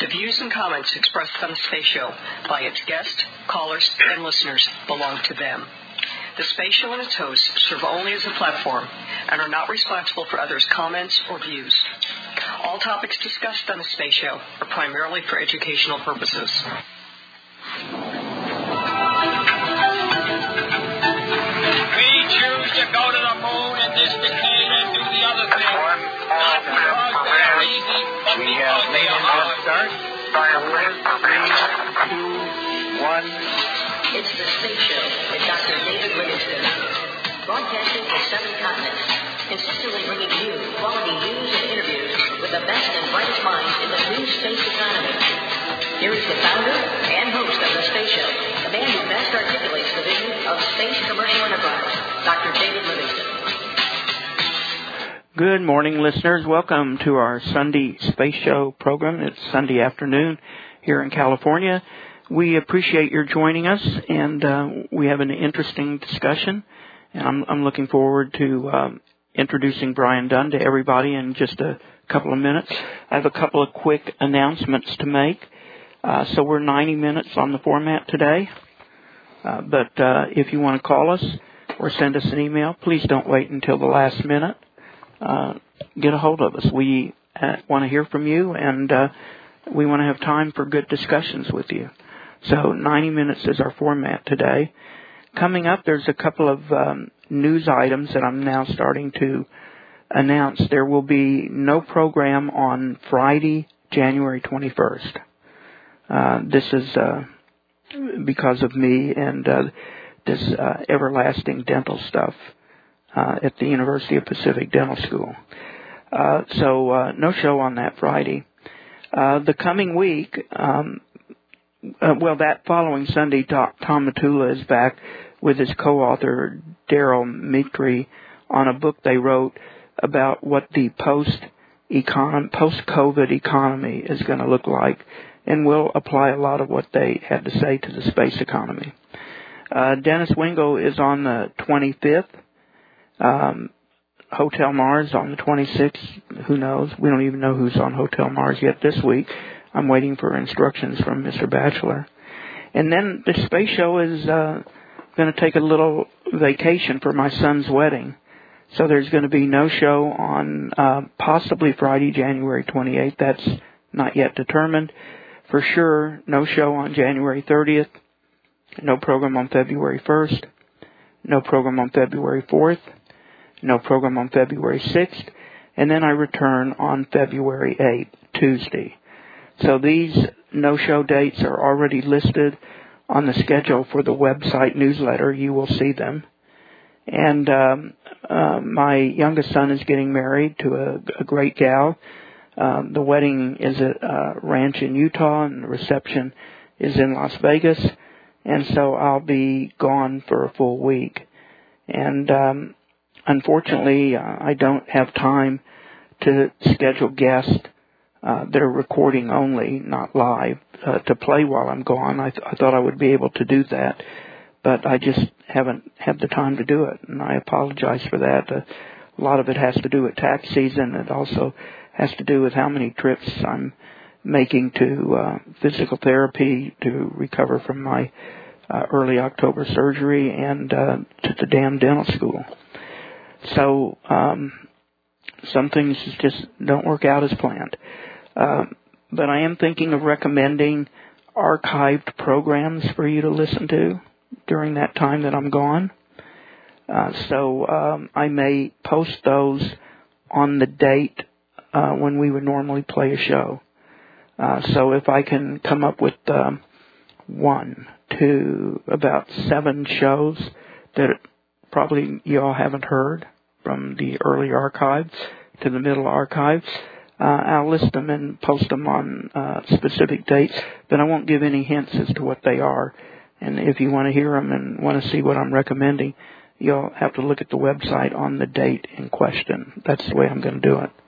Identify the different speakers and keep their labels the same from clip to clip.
Speaker 1: The views and comments expressed on the Space Show by its guests, callers, and listeners belong to them. The Space Show and its hosts serve only as a platform and are not responsible for others' comments or views. All topics discussed on the Space Show are primarily for educational purposes.
Speaker 2: We choose to go to the moon in this decade and do the other thing. Not because they are easy, but because they are hard.
Speaker 3: Start. 4, 3, 2, 1.
Speaker 1: It's the Space Show with Dr. David Livingston, broadcasting to 7 continents, consistently bringing you quality news and interviews with the best and brightest minds in the new space economy. Here is the founder and host of the Space Show, the man who best articulates the vision of space commercial enterprise, Dr. David Livingston.
Speaker 3: Good morning, listeners. Welcome to our Sunday Space Show program. It's Sunday afternoon here in California. We appreciate your joining us, and we have an interesting discussion. And I'm looking forward to introducing Brian Dunn to everybody in just a couple of minutes. I have a couple of quick announcements to make. So we're 90 minutes on the format today. But if you want to call us or send us an email, please don't wait until the last minute. Get a hold of us. We want to hear from you, and we want to have time for good discussions with you. So 90 minutes is our format today. Coming up, there's a couple of news items that I'm now starting to announce. There will be no program on Friday, January 21st. This is because of me and this everlasting dental stuff at the University of Pacific Dental School. So no show on that Friday. The coming week, that following Sunday, Tom Matula is back with his co-author, Daryl Mitri, on a book they wrote about what the post-COVID economy is going to look like, and we'll apply a lot of what they had to say to the space economy. Dennis Wingo is on the 25th. Hotel Mars on the 26th. Who knows? We don't even know who's on Hotel Mars yet this week. I'm waiting for instructions from Mr. Batchelor. And then the Space Show is going to take a little vacation for my son's wedding. So there's going to be no show on possibly Friday, January 28th. That's not yet determined. For sure, no show on January 30th. No program on February 1st. No program on February 4th. No program on February 6th. And then I return on February 8th, Tuesday. So these no-show dates are already listed on the schedule for the website newsletter. You will see them. And my youngest son is getting married to a great gal. The wedding is at a ranch in Utah, and the reception is in Las Vegas. And so I'll be gone for a full week. And unfortunately, I don't have time to schedule guests that are recording only, not live, to play while I'm gone. I thought I would be able to do that, but I just haven't had the time to do it, and I apologize for that. A lot of it has to do with tax season. It also has to do with how many trips I'm making to physical therapy to recover from my early October surgery and to the damn dental school. So some things just don't work out as planned. But I am thinking of recommending archived programs for you to listen to during that time that I'm gone. So I may post those on the date when we would normally play a show. So if I can come up with 1, 2, about 7 shows that probably you all haven't heard from the early archives to the middle archives, I'll list them and post them on specific dates, but I won't give any hints as to what they are. And if you want to hear them and want to see what I'm recommending, you'll have to look at the website on the date in question. That's the way I'm going to do it.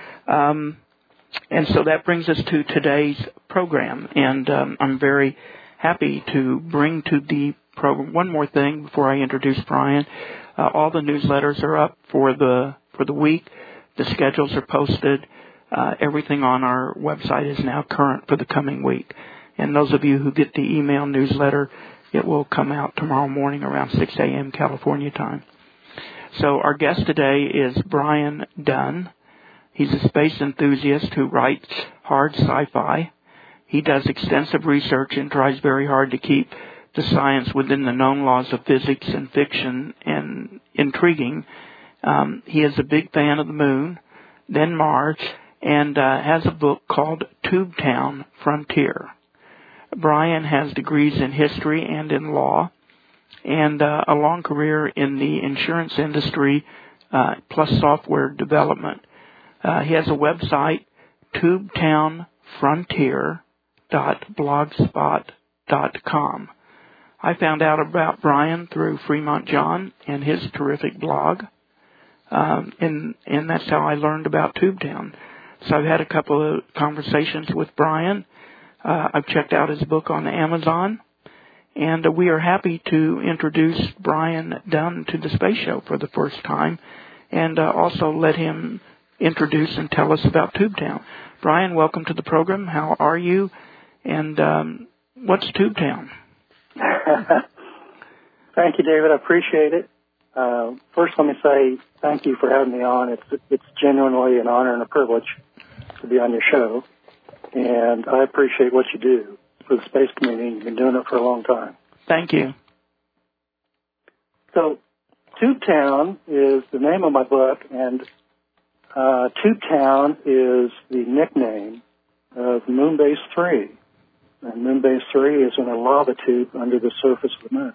Speaker 3: And so that brings us to today's program, and I'm very happy to bring to the program one more thing before I introduce Brian. All the newsletters are up for the week. The schedules are posted. everything on our website is now current for the coming week. And those of you who get the email newsletter, it will come out tomorrow morning around 6 a.m. California time. So our guest today is Brian Dunn. He's a space enthusiast who writes hard sci-fi. He does extensive research and tries very hard to keep the science within the known laws of physics and fiction and intriguing. He is a big fan of the moon, then Mars, and has a book called Tubetown Frontier. Brian has degrees in history and in law, and a long career in the insurance industry, plus software development. He has a website, tubetownfrontier.blogspot.com. I found out about Brian through Fremont John and his terrific blog, and that's how I learned about Tubetown. So I've had a couple of conversations with Brian. I've checked out his book on Amazon, and we are happy to introduce Brian Dunn to the Space Show for the first time, and also let him introduce and tell us about Tubetown. Brian, welcome to the program. How are you? And what's Tubetown?
Speaker 4: Thank you, David. I appreciate it. First, let me say thank you for having me on. It's genuinely an honor and a privilege to be on your show, and I appreciate what you do for the space community. You've been doing it for a long time.
Speaker 3: Thank you.
Speaker 4: So, Tubetown is the name of my book, and Tubetown is the nickname of Moonbase 3. And Moonbase 3 is in a lava tube under the surface of the moon.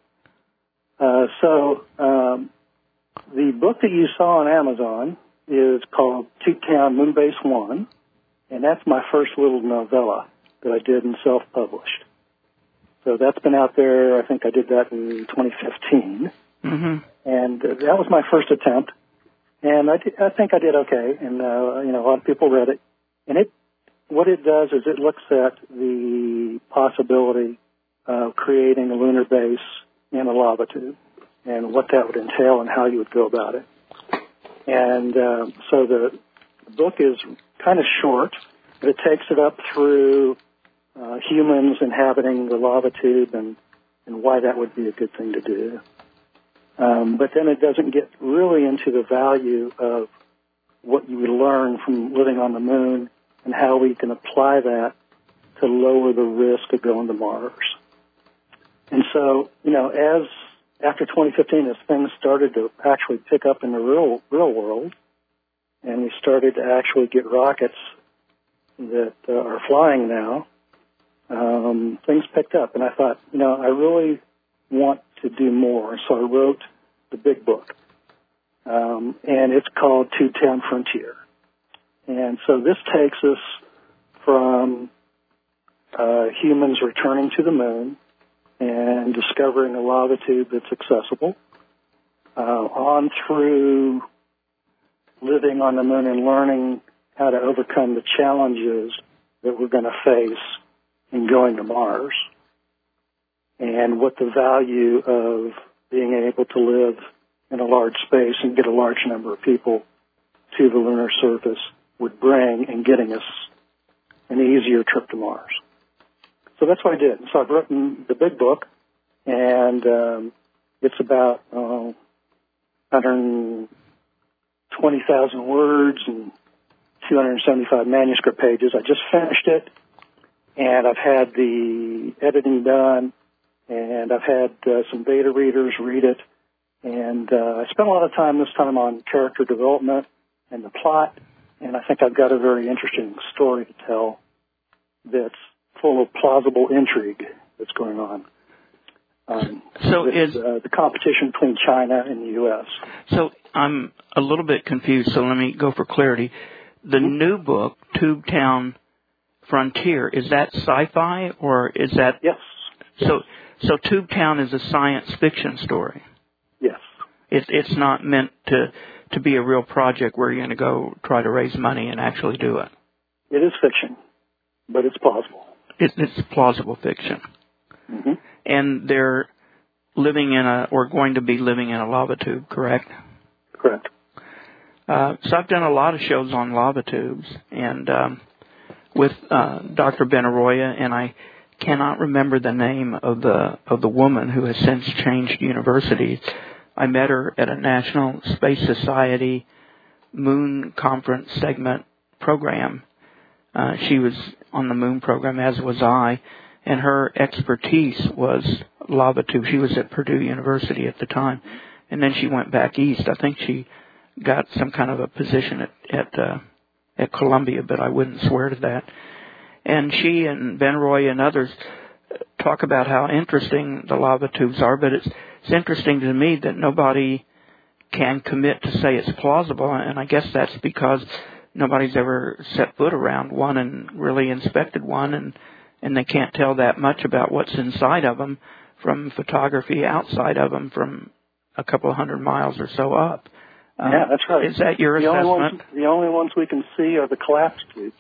Speaker 4: The book that you saw on Amazon is called Tubetown Moonbase 1, and that's my first little novella that I did and self-published. So that's been out there. I think I did that in 2015.
Speaker 3: Mm-hmm.
Speaker 4: And that was my first attempt. And I think I did okay. And, a lot of people read it. And what it does is it looks at the possibility of creating a lunar base in a lava tube and what that would entail and how you would go about it. And so the book is kind of short, but it takes it up through humans inhabiting the lava tube and why that would be a good thing to do. But then it doesn't get really into the value of what you would learn from living on the moon and how we can apply that to lower the risk of going to Mars. And so, after 2015, as things started to actually pick up in the real world, and we started to actually get rockets that are flying now, things picked up. And I thought, I really want to do more. So I wrote the big book, and it's called Tubetown Frontier. And so this takes us from humans returning to the moon and discovering a lava tube that's accessible, on through living on the moon and learning how to overcome the challenges that we're going to face in going to Mars, and what the value of being able to live in a large space and get a large number of people to the lunar surface would bring in getting us an easier trip to Mars. So that's what I did. So I've written the big book, and it's about 120,000 words and 275 manuscript pages. I just finished it, and I've had the editing done, and I've had some beta readers read it, and I spent a lot of time this time on character development and the plot, and I think I've got a very interesting story to tell that's full of plausible intrigue that's going on. The competition between China and the U.S.
Speaker 3: So I'm a little bit confused, so let me go for clarity. The new book, Tubetown Frontier, is that sci-fi or is that...
Speaker 4: Yes.
Speaker 3: So Tubetown is a science fiction story?
Speaker 4: Yes.
Speaker 3: It's not meant to be a real project where you're going to go try to raise money and actually do it?
Speaker 4: It is fiction, but it's plausible.
Speaker 3: It's plausible fiction.
Speaker 4: Mm-hmm.
Speaker 3: And they're living in or going to be living in a lava tube, correct?
Speaker 4: Correct.
Speaker 3: So I've done a lot of shows on lava tubes, and with Dr. Benaroya, and I cannot remember the name of the woman who has since changed universities. I met her at a National Space Society Moon Conference segment program. She was on the Moon program, as was I, and her expertise was lava tube. She was at Purdue University at the time, and then she went back east. I think she got some kind of a position at Columbia, but I wouldn't swear to that. And she and Benaroya and others talk about how interesting the lava tubes are, but it's interesting to me that nobody can commit to say it's plausible, and I guess that's because nobody's ever set foot around one and really inspected one, and they can't tell that much about what's inside of them from photography outside of them from a couple of 100 miles or so up.
Speaker 4: Yeah, that's right.
Speaker 3: Is that your assessment?
Speaker 4: The only ones we can see are the collapse tubes,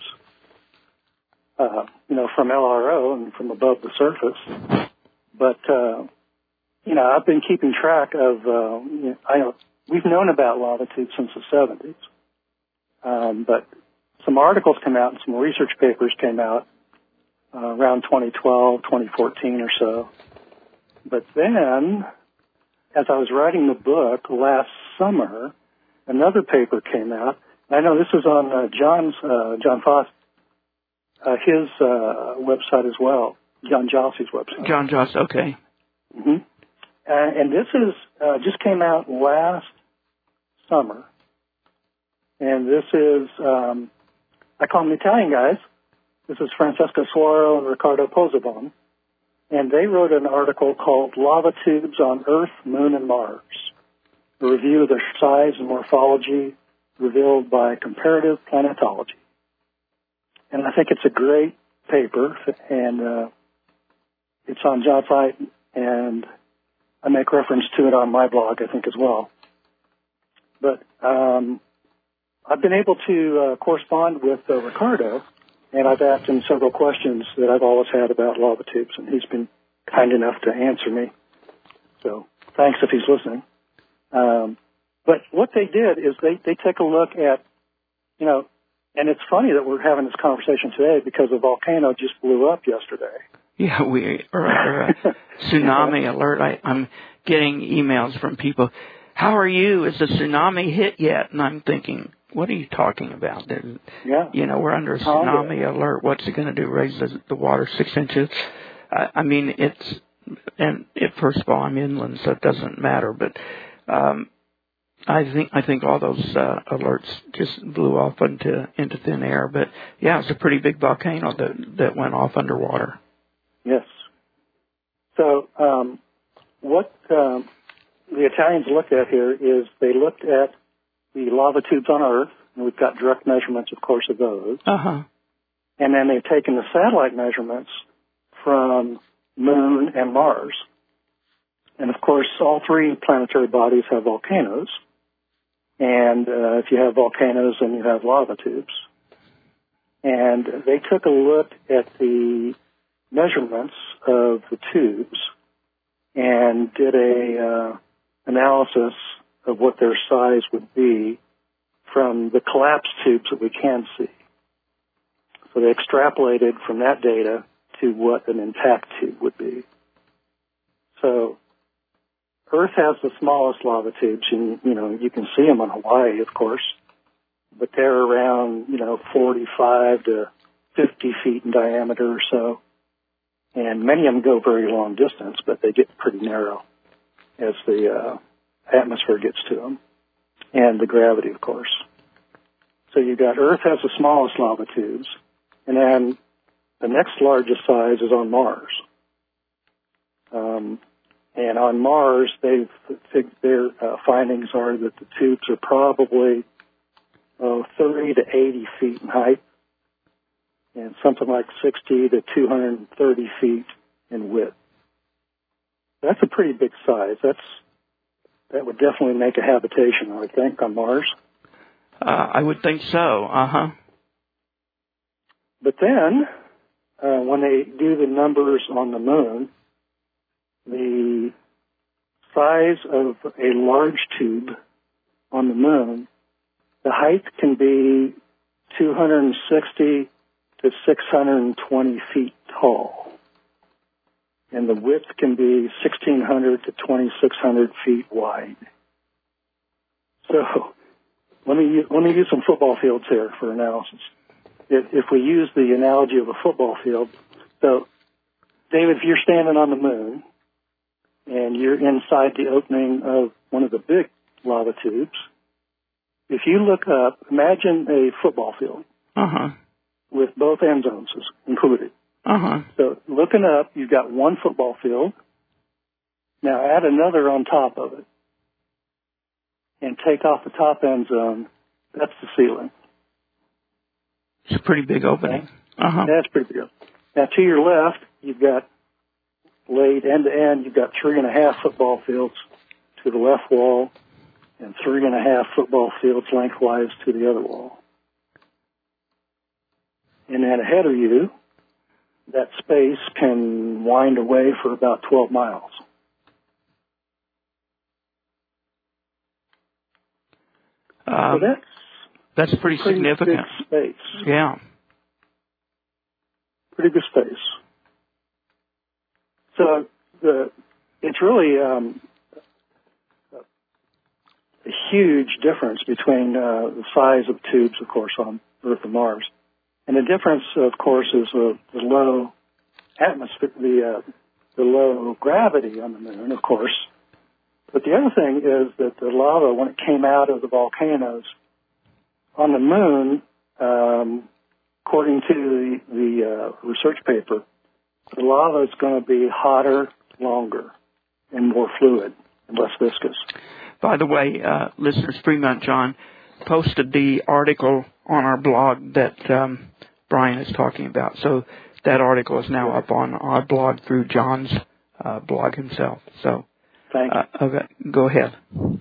Speaker 4: from LRO and from above the surface. But, I've been keeping track of, we've known about lava tubes since the 70s. But some articles came out and some research papers came out around 2012, 2014 or so. But then, as I was writing the book last summer, another paper came out. I know this is on John Foss, his website as well, John Jossie's website.
Speaker 3: John Joss, okay.
Speaker 4: Mm-hmm. And this is just came out last summer. And this is, I call them the Italian guys. This is Francesco Suaro and Riccardo Pozzebon. And they wrote an article called Lava Tubes on Earth, Moon, and Mars, a review of their size and morphology revealed by comparative planetology. And I think it's a great paper, and it's on John's site, and I make reference to it on my blog, I think, as well. But I've been able to correspond with Riccardo, and I've asked him several questions that I've always had about lava tubes, and he's been kind enough to answer me. So thanks if he's listening. But what they did is they take a look at, and it's funny that we're having this conversation today because a volcano just blew up yesterday.
Speaker 3: Yeah, we are a tsunami alert. I'm getting emails from people. How are you? Is the tsunami hit yet? And I'm thinking, what are you talking about?
Speaker 4: Yeah.
Speaker 3: We're under a tsunami alert. What's it going to do? Raise the water 6 inches? First of all, I'm inland, so it doesn't matter. But I think all those alerts just blew off into thin air. But yeah, it's a pretty big volcano that went off underwater.
Speaker 4: Yes. So what the Italians looked at here is they looked at the lava tubes on Earth, and we've got direct measurements, of course, of those.
Speaker 3: Uh-huh.
Speaker 4: And then they've taken the satellite measurements from Moon and Mars. And, of course, all three planetary bodies have volcanoes. And if you have volcanoes, then you have lava tubes. And they took a look at the measurements of the tubes and did a analysis of what their size would be from the collapsed tubes that we can see. So they extrapolated from that data to what an intact tube would be. So Earth has the smallest lava tubes, and, you can see them on Hawaii, of course, but they're around, 45 to 50 feet in diameter or so. And many of them go very long distance, but they get pretty narrow as the atmosphere gets to them, and the gravity, of course. So you've got Earth has the smallest lava tubes, and then the next largest size is on Mars. And on Mars, their findings are that the tubes are probably 30 to 80 feet in height, and something like 60 to 230 feet in width. That's a pretty big size. That would definitely make a habitation, I would think, on Mars.
Speaker 3: I would think so. Uh-huh.
Speaker 4: But then, when they do the numbers on the Moon, the size of a large tube on the Moon The height can be 260 to 620 feet tall, and the width can be 1,600 to 2,600 feet wide. So let me use some football fields here for analysis. If we use the analogy of a football field, so David, if you're standing on the moon and you're inside the opening of one of the big lava tubes, if you look up, imagine a football field with both end zones included. So looking up, you've got one football field. Now add another on top of it and take off the top end zone. That's the ceiling.
Speaker 3: It's a pretty big opening.
Speaker 4: That's pretty big. Now to your left, you've got laid end to end, you've got 3.5 football fields to the left wall and 3.5 football fields lengthwise to the other wall. And then ahead of you, that space can wind away for about 12 miles. So
Speaker 3: that's pretty significant.
Speaker 4: Big space.
Speaker 3: Yeah.
Speaker 4: Pretty good space. So it's really a huge difference between the size of tubes, of course, on Earth and Mars. And the difference, of course, is the low atmosphere, the low gravity on the moon, of course. But the other thing is that the lava, when it came out of the volcanoes on the moon, according to the research paper, the lava is going to be hotter, longer, and more fluid and less viscous.
Speaker 3: By the way, listeners, Fremont John posted the article on our blog that Brian is talking about. So that article is now up on our blog through John's blog himself. So
Speaker 4: thank you.
Speaker 3: Okay, go ahead.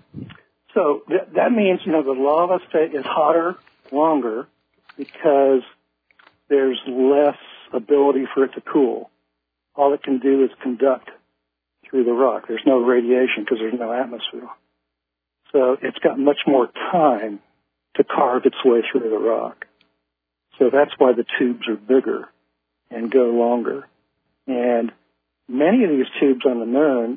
Speaker 4: So that means, the lava state is hotter, longer, because there's less ability for it to cool. All it can do is conduct through the rock. There's no radiation because there's no atmosphere. So it's got much more time to carve its way through the rock. So that's why the tubes are bigger and go longer. And many of these tubes on the moon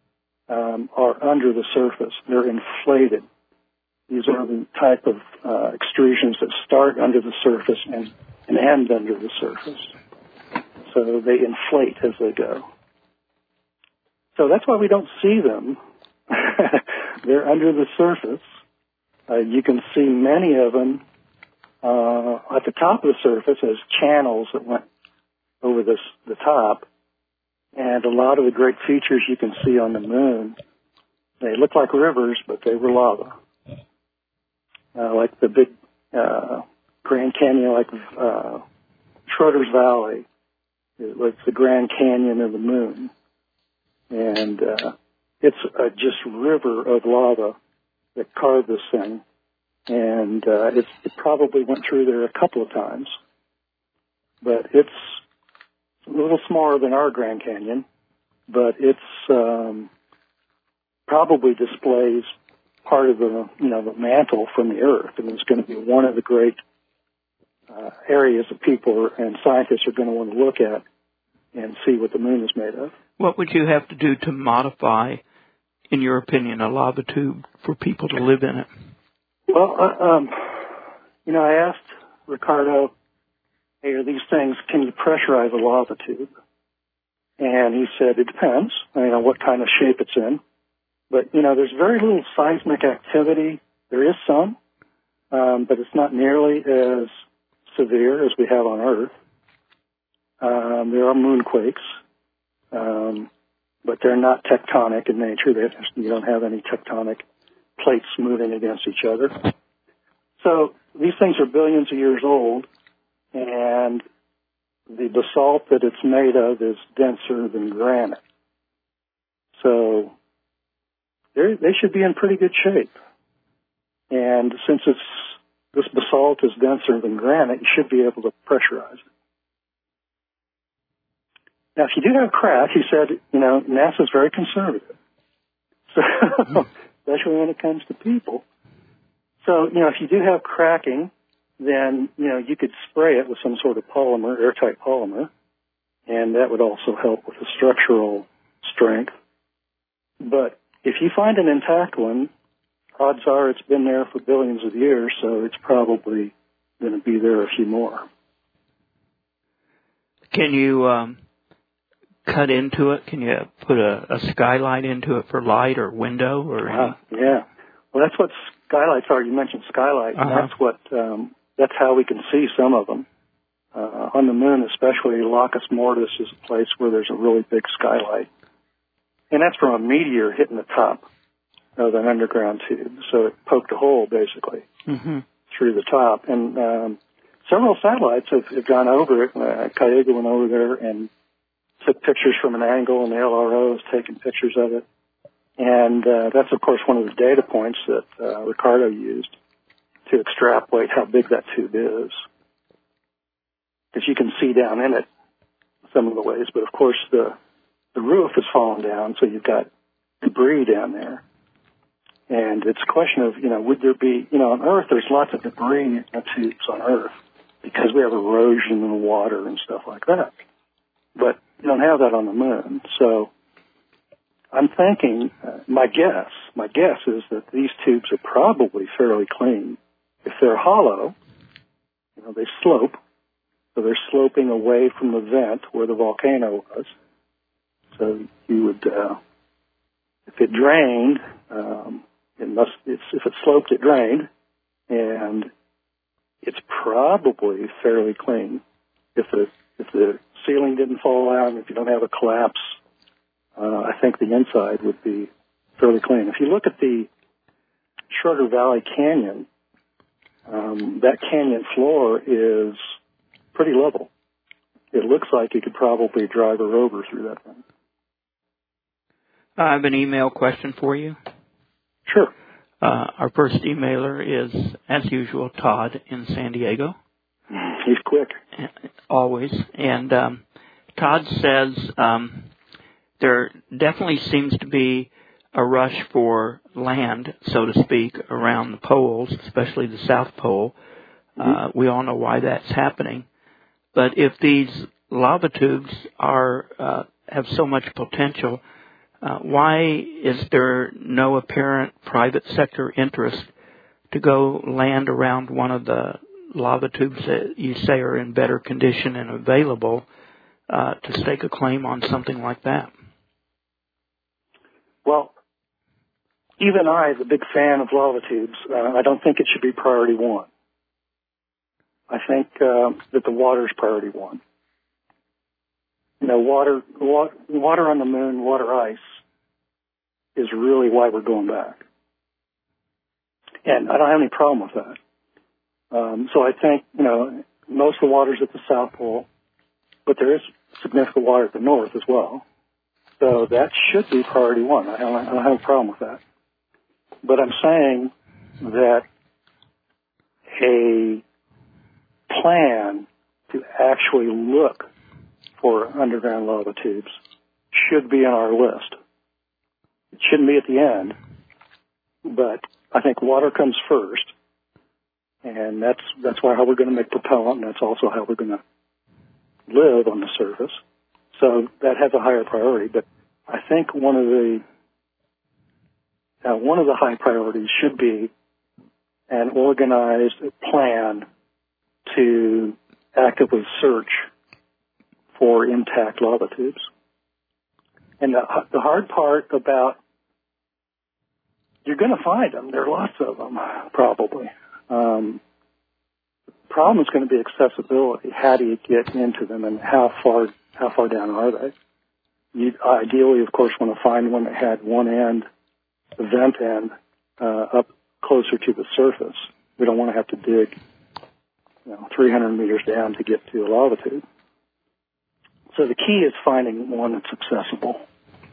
Speaker 4: are under the surface. They're inflated. These are the type of extrusions that start under the surface and end under the surface. So they inflate as they go. So that's why we don't see them. They're under the surface. You can see many of them at the top of the surface as channels that went over the top. And a lot of the great features you can see on the moon, they look like rivers, but they were lava. Like the big Grand Canyon, like Schroeder's Valley. It's the Grand Canyon of the moon. And it's just river of lava that carved this thing. And it probably went through there a couple of times. But it's a little smaller than our Grand Canyon, but it's probably displays part of the the mantle from the Earth, and it's going to be one of the great areas that people and scientists are going to want to look at and see what the moon is made of.
Speaker 3: What would you have to do to modify, in your opinion, a lava tube for people to live in it?
Speaker 4: Well, I asked Ricardo, hey, are these things, can you pressurize a lava tube? And he said, it depends, what kind of shape it's in. But, there's very little seismic activity. There is some, but it's not nearly as severe as we have on Earth. There are moonquakes, but they're not tectonic in nature. You don't have any tectonic plates moving against each other. So these things are billions of years old, and the basalt that it's made of is denser than granite. So they should be in pretty good shape. And since this basalt is denser than granite, you should be able to pressurize it. Now, if you do have a crack, he said, NASA's very conservative. So, especially when it comes to people. So, if you do have cracking, then, you could spray it with some sort of polymer, airtight polymer, and that would also help with the structural strength. But if you find an intact one, odds are it's been there for billions of years, so it's probably going to be there a few more.
Speaker 3: Can you cut into it? Can you put a skylight into it for light or window or anything?
Speaker 4: Yeah. Well, that's what skylights are. You mentioned skylights. And that's how we can see some of them. On the moon, especially, Lacus Mortis is a place where there's a really big skylight. And that's from a meteor hitting the top of an underground tube. So it poked a hole, basically, through the top. And several satellites have gone over it. Cayuga went over there and took pictures from an angle, and the LRO has taken pictures of it. And that's, of course, one of the data points that Ricardo used to extrapolate how big that tube is. Because you can see down in it some of the ways. But, of course, the roof has fallen down, so you've got debris down there. And it's a question of, would there be, on Earth, there's lots of debris in the tubes on Earth because we have erosion in the water and stuff like that. But you don't have that on the moon. So I'm thinking, my guess is that these tubes are probably fairly clean. If they're hollow, they slope. So they're sloping away from the vent where the volcano was. So you would, if it drained, if it sloped, it drained, and it's probably fairly clean. If the ceiling didn't fall out, and if you don't have a collapse, I think the inside would be fairly clean. If you look at the Schroeder Valley Canyon, that canyon floor is pretty level. It looks like you could probably drive a rover through that thing.
Speaker 3: I have an email question for you.
Speaker 4: Sure.
Speaker 3: Our first emailer is, as usual, Todd in San Diego.
Speaker 4: He's quick.
Speaker 3: Always. And Todd says there definitely seems to be a rush for land, so to speak, around the poles, especially the South Pole. We all know why that's happening. But if these lava tubes have so much potential, why is there no apparent private sector interest to go land around one of the lava tubes that you say are in better condition and available to stake a claim on something like that?
Speaker 4: Well, even I, the big fan of lava tubes, I don't think it should be priority one. I think that the water is priority one. Water on the moon, water ice, is really why we're going back. And I don't have any problem with that. So I think, most of the water's at the South Pole, but there is significant water at the North as well. So that should be priority one. I don't have a problem with that. But I'm saying that a plan to actually look for underground lava tubes should be on our list. It shouldn't be at the end, but I think water comes first, and that's how we're going to make propellant, and that's also how we're going to live on the surface. So that has a higher priority. But I think one of the high priorities should be an organized plan to actively search for intact lava tubes. And the hard part about, you're going to find them. There are lots of them, probably. The problem is going to be accessibility. How do you get into them, and how far down are they? You ideally, of course, want to find one that had one end, the vent end, up closer to the surface. We don't want to have to dig 300 meters down to get to a lava tube. So the key is finding one that's accessible.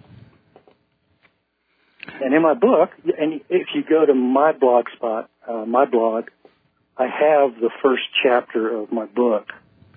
Speaker 4: And in my book, and if you go to my blog, I have the first chapter of my book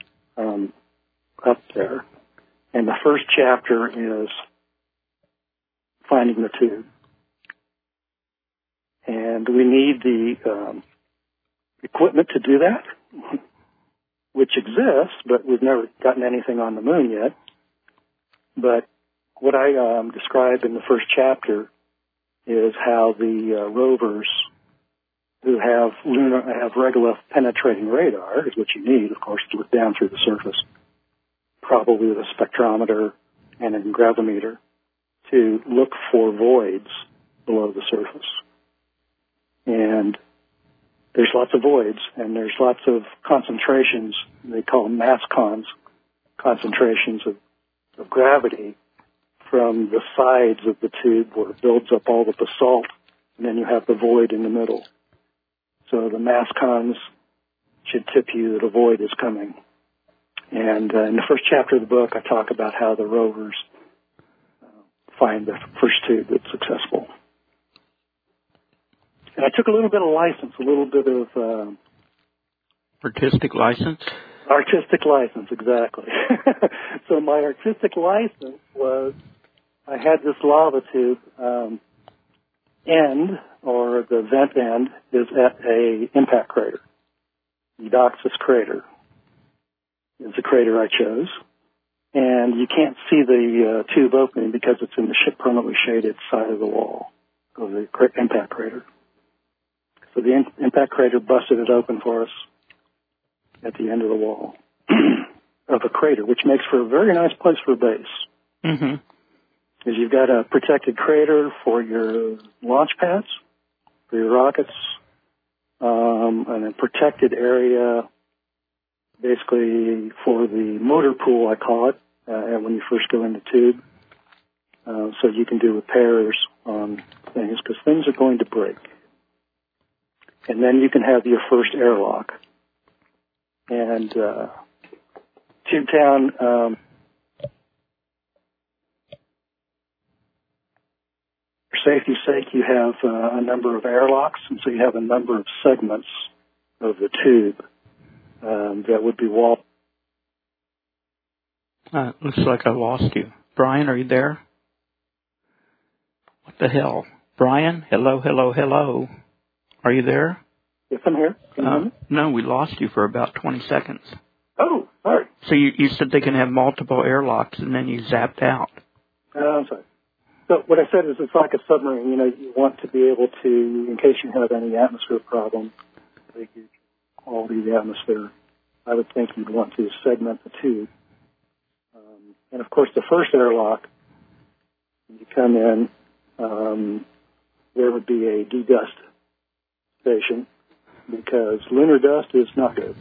Speaker 4: up there. And the first chapter is finding the tube. And And we need the equipment to do that, which exists, but we've never gotten anything on the moon yet. But what I described in the first chapter is how the rovers who have regolith penetrating radar, is what you need, of course, to look down through the surface, probably with a spectrometer and a gravimeter, to look for voids below the surface. And there's lots of voids, and there's lots of concentrations, they call them mass concentrations of gravity from the sides of the tube where it builds up all the basalt, and then you have the void in the middle. So the mass cons should tip you that a void is coming. And in the first chapter of the book, I talk about how the rovers find the first tube that's successful. And I took a little bit of license, a little bit of...
Speaker 3: artistic license?
Speaker 4: Artistic license, exactly. So my artistic license was, I had this lava tube end, or the vent end, is at a impact crater. Eudoxus crater is the crater I chose. And you can't see the tube opening because it's in the permanently shaded side of the wall of the impact crater. So the impact crater busted it open for us at the end of the wall of a crater, which makes for a very nice place for a base.
Speaker 3: Mm-hmm.
Speaker 4: Because you've got a protected crater for your launch pads, for your rockets, and a protected area basically for the motor pool, I call it, when you first go in the tube, so you can do repairs on things, because things are going to break. And then you can have your first airlock. And Tubetown, for safety's sake, you have a number of airlocks, and so you have a number of segments of the tube that would be wall.
Speaker 3: Looks like I lost you. Brian, are you there? What the hell? Brian, hello, hello, hello. Are you there?
Speaker 4: Yes, I'm here. Can you hear me?
Speaker 3: No, we lost you for about 20 seconds.
Speaker 4: Oh, sorry.
Speaker 3: So you said they can have multiple airlocks, and then you zapped out.
Speaker 4: I'm sorry. So what I said is it's like a submarine. You know, you want to be able to, in case you have any atmosphere problem, the quality of the atmosphere, I would think you'd want to segment the tube. And, of course, the first airlock, when you come in, there would be a de-dust station, because lunar dust is not good.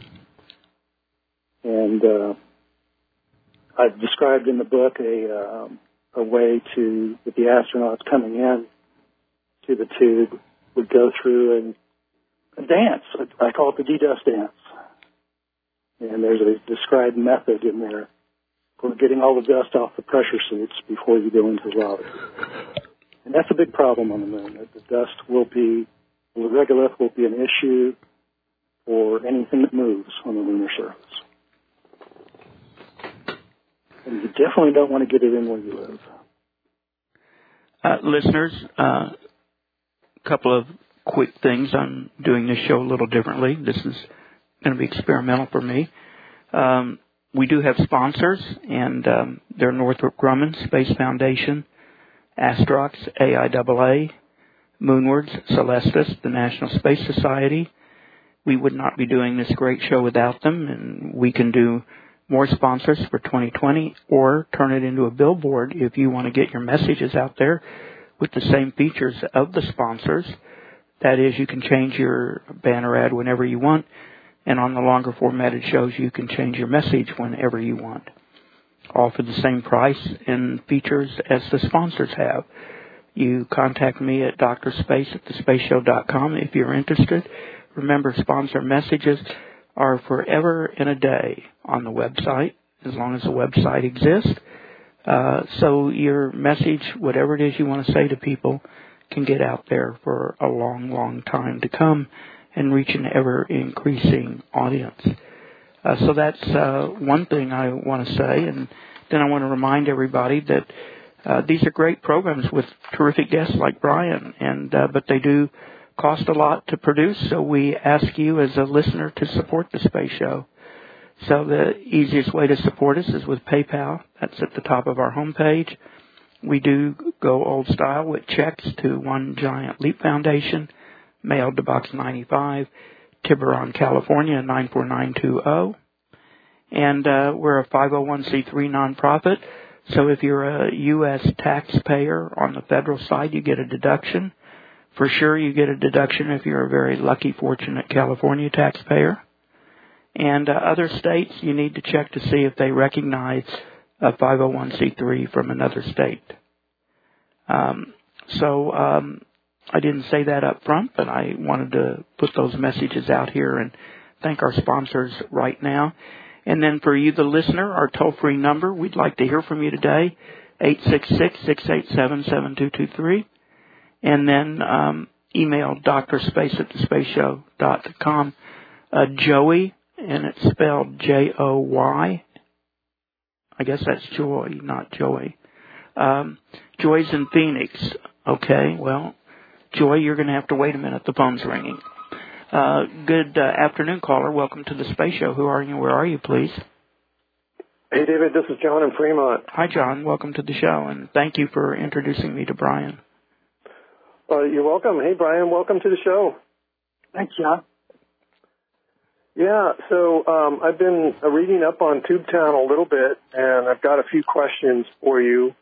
Speaker 4: And I've described in the book a way that the astronauts coming in to the tube would go through a dance. I call it the de-dust dance. And there's a described method in there for getting all the dust off the pressure suits before you go into the lava. And that's a big problem on the moon. The dust the regolith will be an issue for anything that moves on the lunar surface. And you definitely don't want to get it in where you live.
Speaker 3: Listeners, a couple of quick things. I'm doing this show a little differently. This is going to be experimental for me. We do have sponsors, and they're Northrop Grumman Space Foundation, Astrox, AIAA, Moonwards, Celestis, the National Space Society. We would not be doing this great show without them, and we can do more sponsors for 2020 or turn it into a billboard if you want to get your messages out there with the same features of the sponsors. That is, you can change your banner ad whenever you want, and on the longer formatted shows you can change your message whenever you want, all for the same price and features as the sponsors have. You contact me at drspace@thespaceshow.com if you're interested. Remember, sponsor messages are forever and a day on the website, as long as the website exists. So your message, whatever it is you want to say to people, can get out there for a long, long time to come and reach an ever-increasing audience. So that's one thing I want to say. And then I want to remind everybody that these are great programs with terrific guests like Brian, but they do cost a lot to produce, so we ask you as a listener to support the Space Show. So the easiest way to support us is with PayPal. That's at the top of our homepage. We do go old style with checks to One Giant Leap Foundation, mailed to Box 95, Tiburon, California, 94920. And we're a 501c3 nonprofit. So if you're a U.S. taxpayer on the federal side, you get a deduction. For sure, you get a deduction if you're a very lucky, fortunate California taxpayer. And other states, you need to check to see if they recognize a 501c3 from another state. So I didn't say that up front, but I wanted to put those messages out here and thank our sponsors right now. And then for you, the listener, our toll-free number, we'd like to hear from you today, 866-687-7223. And then email drspace@thespaceshow.com. Joey, and it's spelled Joy. I guess that's Joy, not Joey. Joy's in Phoenix. Okay, well, Joy, you're going to have to wait a minute. The phone's ringing. Good afternoon, caller. Welcome to the Space Show. Who are you? Where are you, please?
Speaker 5: Hey, David. This is John in Fremont.
Speaker 3: Hi, John. Welcome to the show, and thank you for introducing me to Brian.
Speaker 5: You're welcome. Hey, Brian. Welcome to the show.
Speaker 4: Thanks, John.
Speaker 5: Yeah, so I've been reading up on TubeTown a little bit, and I've got a few questions for you.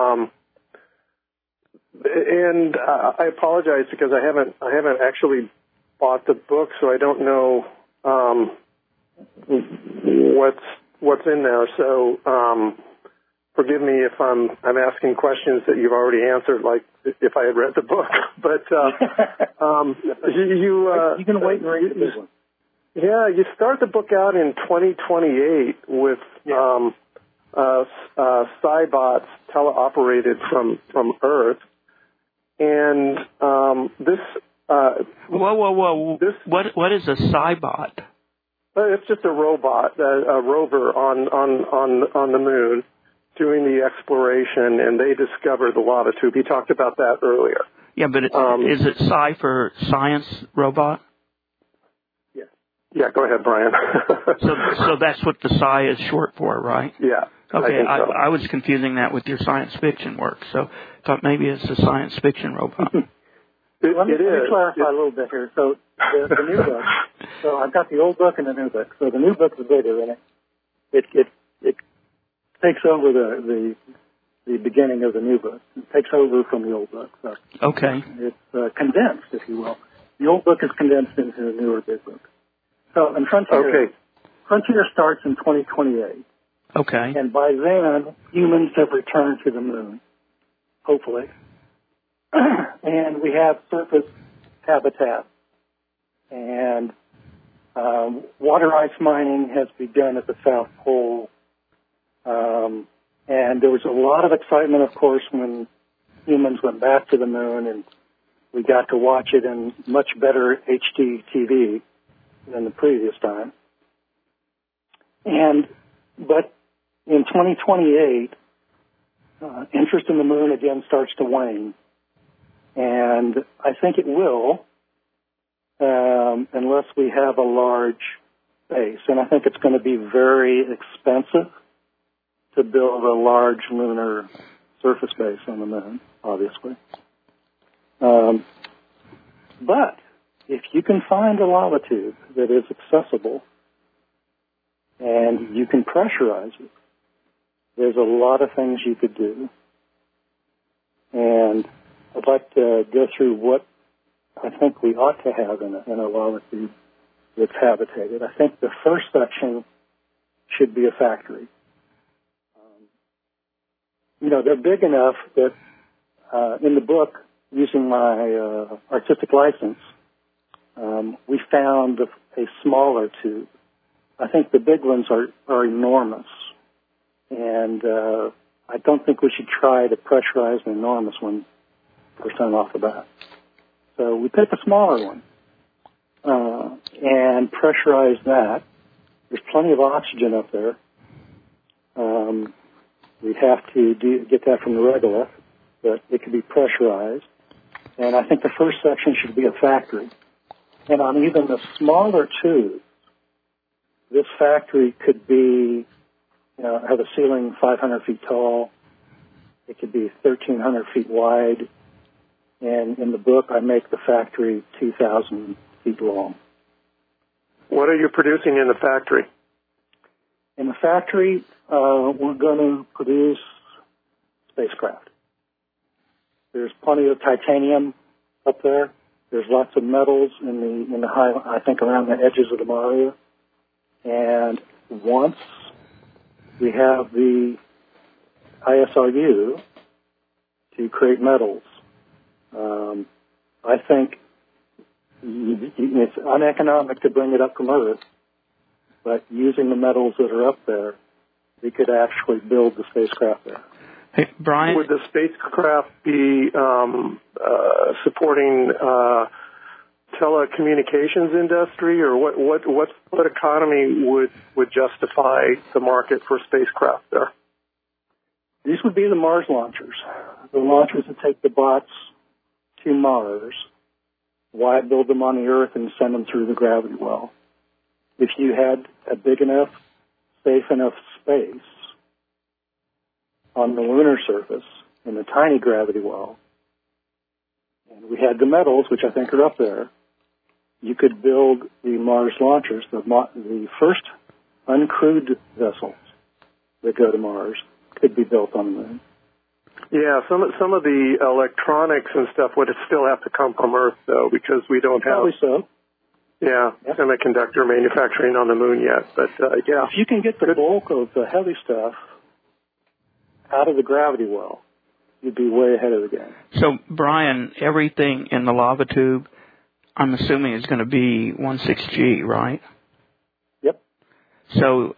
Speaker 5: And I apologize because I haven't actually bought the book, so I don't know what's in there. So forgive me if I'm asking questions that you've already answered, like if I had read the book. But
Speaker 4: you can wait and read this one.
Speaker 5: Yeah, you start the book out in 2028 with Cybots teleoperated from Earth, and this.
Speaker 3: Whoa! What is a Cybot?
Speaker 5: It's just a robot, a rover on the moon, doing the exploration, and they discovered the lava tube. He talked about that earlier.
Speaker 3: Yeah, but is it Sci for science robot?
Speaker 5: Yeah, go ahead, Brian.
Speaker 3: So that's what the Sci is short for, right?
Speaker 5: Yeah.
Speaker 3: Okay,
Speaker 5: I
Speaker 3: was confusing that with your science fiction work, so thought maybe it's a science fiction robot.
Speaker 4: Let me clarify a little bit here. So the new book. So I've got the old book and the new book. So the new book is bigger, and it takes over the beginning of the new book. It takes over from the old book. So
Speaker 3: okay.
Speaker 4: It's condensed, if you will. The old book is condensed into the newer big book. So in Frontier starts in 2028.
Speaker 3: Okay.
Speaker 4: And by then, humans have returned to the moon, hopefully. And we have surface habitat. And water ice mining has begun at the South Pole. And there was a lot of excitement, of course, when humans went back to the moon and we got to watch it in much better HD TV than the previous time. But in 2028, interest in the moon again starts to wane. And I think it will, unless we have a large base. And I think it's going to be very expensive to build a large lunar surface base on the moon, obviously. But if you can find a lava tube that is accessible and you can pressurize it, there's a lot of things you could do. And I'd like to go through what I think we ought to have in a lava tube that's habitated. I think the first section should be a factory. They're big enough that in the book, using my artistic license, we found a smaller tube. I think the big ones are enormous. And I don't think we should try to pressurize an enormous one first time off the bat. So we picked a smaller one and pressurize that. There's plenty of oxygen up there. We'd have to get that from the regolith, but it could be pressurized. And I think the first section should be a factory. And on even the smaller tubes, this factory could be, have a ceiling 500 feet tall. It could be 1,300 feet wide. And in the book, I make the factory 2,000 feet long.
Speaker 5: What are you producing in the factory?
Speaker 4: In the factory, we're going to produce spacecraft. There's plenty of titanium up there. There's lots of metals in the high, I think, around the edges of the Maria. And once we have the ISRU to create metals, I think it's uneconomic to bring it up from Earth, but using the metals that are up there, we could actually build the spacecraft there.
Speaker 3: Hey, Brian?
Speaker 5: Would the spacecraft be supporting telecommunications industry, or what economy would justify the market for spacecraft there?
Speaker 4: These would be the Mars launchers. The launchers that take the bots to Mars, why build them on the Earth and send them through the gravity well? If you had a big enough, safe enough space on the lunar surface in a tiny gravity well, and we had the metals, which I think are up there, you could build the Mars launchers, the first uncrewed vessels that go to Mars could be built on the moon.
Speaker 5: Yeah, some of the electronics and stuff would still have to come from Earth, though, because we don't have...
Speaker 4: Probably so.
Speaker 5: Yeah, yep. Semiconductor manufacturing on the moon yet, but yeah.
Speaker 4: If you can get the bulk of the heavy stuff out of the gravity well, you'd be way ahead of the game.
Speaker 3: So, Brian, everything in the lava tube, I'm assuming, is going to be 16G, right?
Speaker 4: Yep.
Speaker 3: So,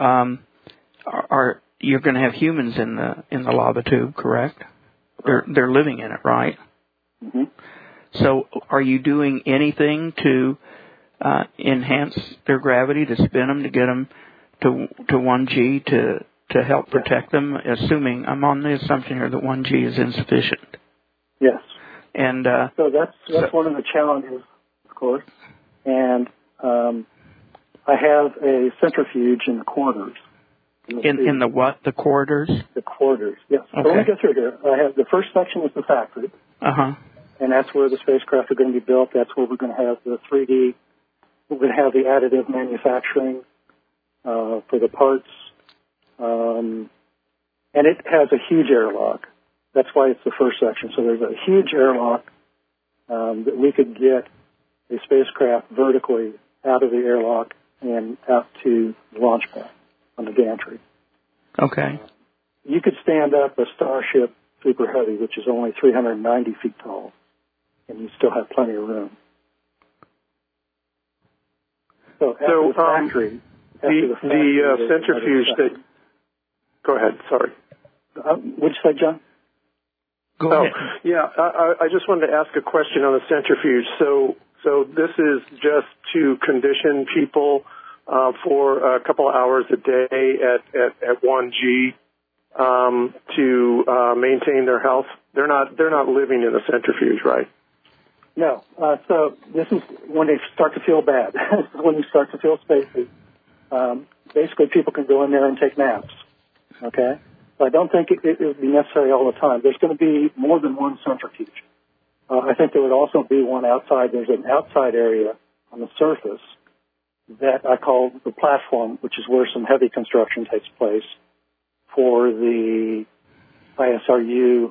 Speaker 3: you're going to have humans in the lava tube, correct? They're living in it, right?
Speaker 4: Mm-hmm.
Speaker 3: So, are you doing anything to enhance their gravity, to spin them, to get them to 1G, to help protect them? Assuming, I'm on the assumption here that 1G is insufficient.
Speaker 4: Yes.
Speaker 3: And
Speaker 4: so that's one of the challenges, of course. And I have a centrifuge in the quarters.
Speaker 3: In the what? The quarters?
Speaker 4: The quarters, yes.
Speaker 3: Okay.
Speaker 4: So let me go through here. I have the first section is the factory.
Speaker 3: Uh-huh.
Speaker 4: And that's where the spacecraft are going to be built. That's where we're going to have the 3D. We're going to have the additive manufacturing for the parts. And it has a huge airlock. That's why it's the first section. So there's a huge airlock that we could get a spacecraft vertically out of the airlock and out to the launch pad on the gantry.
Speaker 3: Okay.
Speaker 4: You could stand up a Starship Super Heavy, which is only 390 feet tall, and you still have plenty of room. So after the factory,
Speaker 5: the centrifuge that... Go ahead, sorry.
Speaker 4: What'd you say, John?
Speaker 3: Go ahead.
Speaker 5: Yeah, I just wanted to ask a question on the centrifuge. So this is just to condition people for a couple of hours a day at 1G to maintain their health. They're not living in a centrifuge, right?
Speaker 4: No. So this is when they start to feel bad. When you start to feel spacey. Basically, people can go in there and take naps. Okay? So I don't think it would be necessary all the time. There's going to be more than one centrifuge. I think there would also be one outside. There's an outside area on the surface that I call the platform, which is where some heavy construction takes place for the ISRU,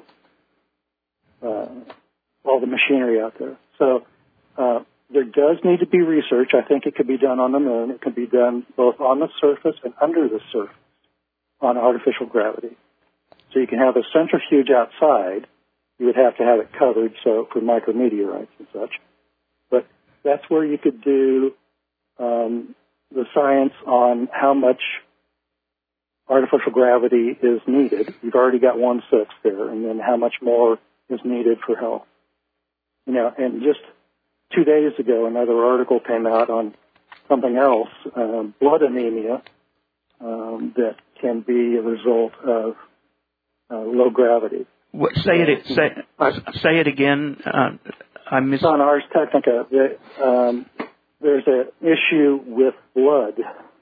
Speaker 4: all the machinery out there. So there does need to be research. I think it could be done on the moon. It could be done both on the surface and under the surface on artificial gravity. So you can have a centrifuge outside. You would have to have it covered so for micrometeorites and such. But that's where you could do the science on how much artificial gravity is needed. You've already got 1/6 there, and then how much more is needed for health. And just 2 days ago, another article came out on something else, blood anemia, that can be a result of low gravity.
Speaker 3: Say it again. missed
Speaker 4: on Ars Technica. There's an issue with blood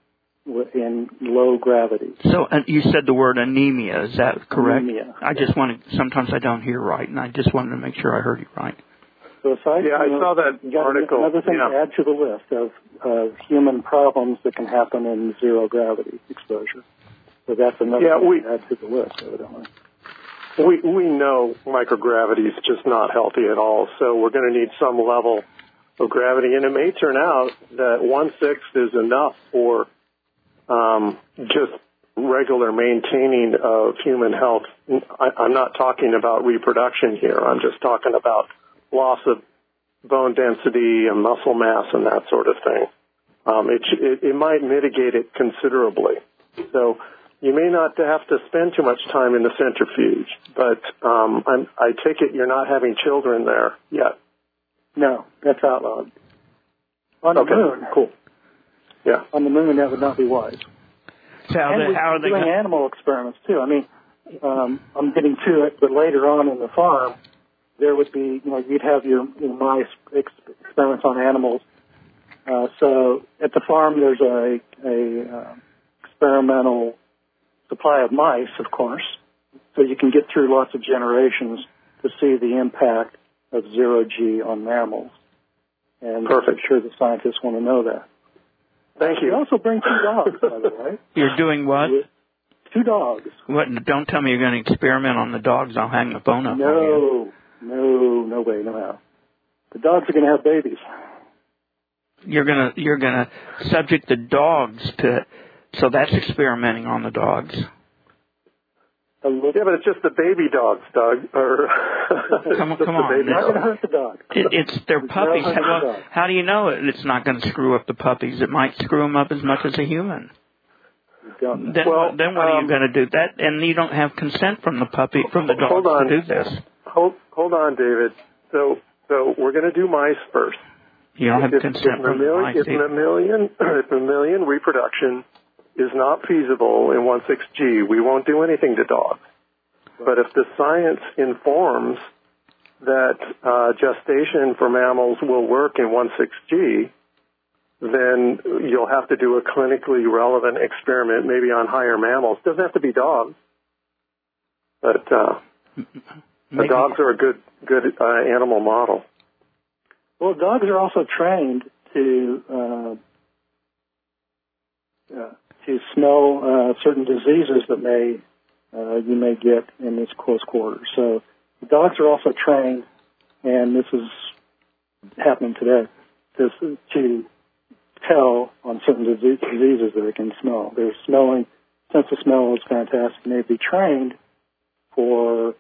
Speaker 4: in low gravity.
Speaker 3: So you said the word anemia. Is that correct?
Speaker 4: Anemia.
Speaker 3: Sometimes I don't hear right, and I just wanted to make sure I heard you right.
Speaker 4: So aside
Speaker 5: I saw that article.
Speaker 4: Another thing to add to the list of human problems that can happen in zero gravity exposure. So that's another thing to add to the list, evidently.
Speaker 5: We know microgravity is just not healthy at all, so we're going to need some level of gravity. And it may turn out that 1/6 is enough for just regular maintaining of human health. I'm not talking about reproduction here. I'm just talking about loss of bone density and muscle mass and that sort of thing. It might mitigate it considerably. So you may not have to spend too much time in the centrifuge, but I take it you're not having children there yet.
Speaker 4: No, that's outlawed. On the moon.
Speaker 5: Cool. Yeah.
Speaker 4: On the moon, that would not be wise.
Speaker 3: So how are they
Speaker 4: doing animal experiments, too. I mean, I'm getting to it, but later on in the farm, there would be, you'd have your mice experiments on animals. So at the farm, there's a experimental supply of mice, of course, so you can get through lots of generations to see the impact of zero-G on mammals. And
Speaker 5: Perfect.
Speaker 4: I'm sure the scientists want to know that.
Speaker 5: Thank you.
Speaker 4: We also bring 2 dogs, by the way.
Speaker 3: You're doing what?
Speaker 4: 2 dogs.
Speaker 3: What? Don't tell me you're going to experiment on the dogs. I'll hang the phone up on you.
Speaker 4: No way, no how. The dogs are going to have babies.
Speaker 3: You're gonna subject the dogs to, so that's experimenting on the dogs.
Speaker 5: Yeah, but it's just the baby dogs, Doug.
Speaker 3: Come on.
Speaker 4: It's not going to hurt the dog.
Speaker 3: It's their puppies. How do you know it's not going to screw up the puppies? It might screw them up as much as a human. Then what are you going to do? That, and you don't have consent from the dogs to do this.
Speaker 5: Hold on, David. So we're going to do mice first.
Speaker 3: You don't have consent from the mice.
Speaker 5: If mammalian reproduction is not feasible in 1/6G, we won't do anything to dogs. But if the science informs that gestation for mammals will work in 1/6G, then you'll have to do a clinically relevant experiment, maybe on higher mammals. It doesn't have to be dogs, but the dogs are a good animal model.
Speaker 4: Well, dogs are also trained to smell certain diseases that you may get in this close quarters. So the dogs are also trained, and this is happening today, to tell on certain diseases that they can smell. Their sense of smell is fantastic, and they'd be trained for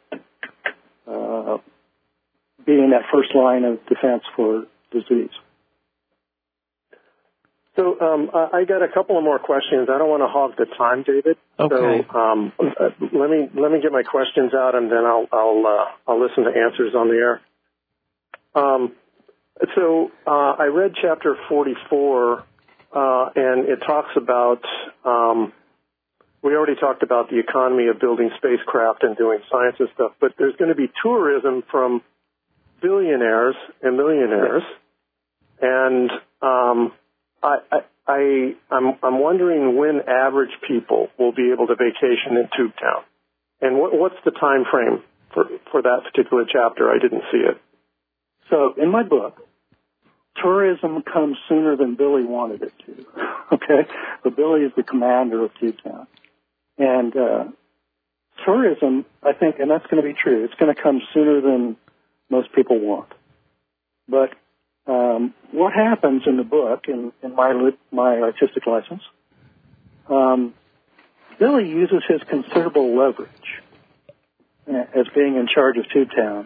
Speaker 4: being that first line of defense for disease.
Speaker 5: So I got a couple of more questions. I don't want to hog the time, David.
Speaker 3: Okay.
Speaker 5: So let me get my questions out, and then I'll listen to answers on the air. So I read chapter 44, and it talks about. We already talked about the economy of building spacecraft and doing science and stuff, but there's going to be tourism from billionaires and millionaires, and I'm wondering when average people will be able to vacation in Tubetown, and what's the time frame for that particular chapter? I didn't see it.
Speaker 4: So in my book, tourism comes sooner than Billy wanted it to. Okay, but Billy is the commander of Tubetown, and tourism, I think, and that's going to be true. It's going to come sooner than most people want, but what happens in the book, in my artistic license, Billy uses his considerable leverage as being in charge of Tubetown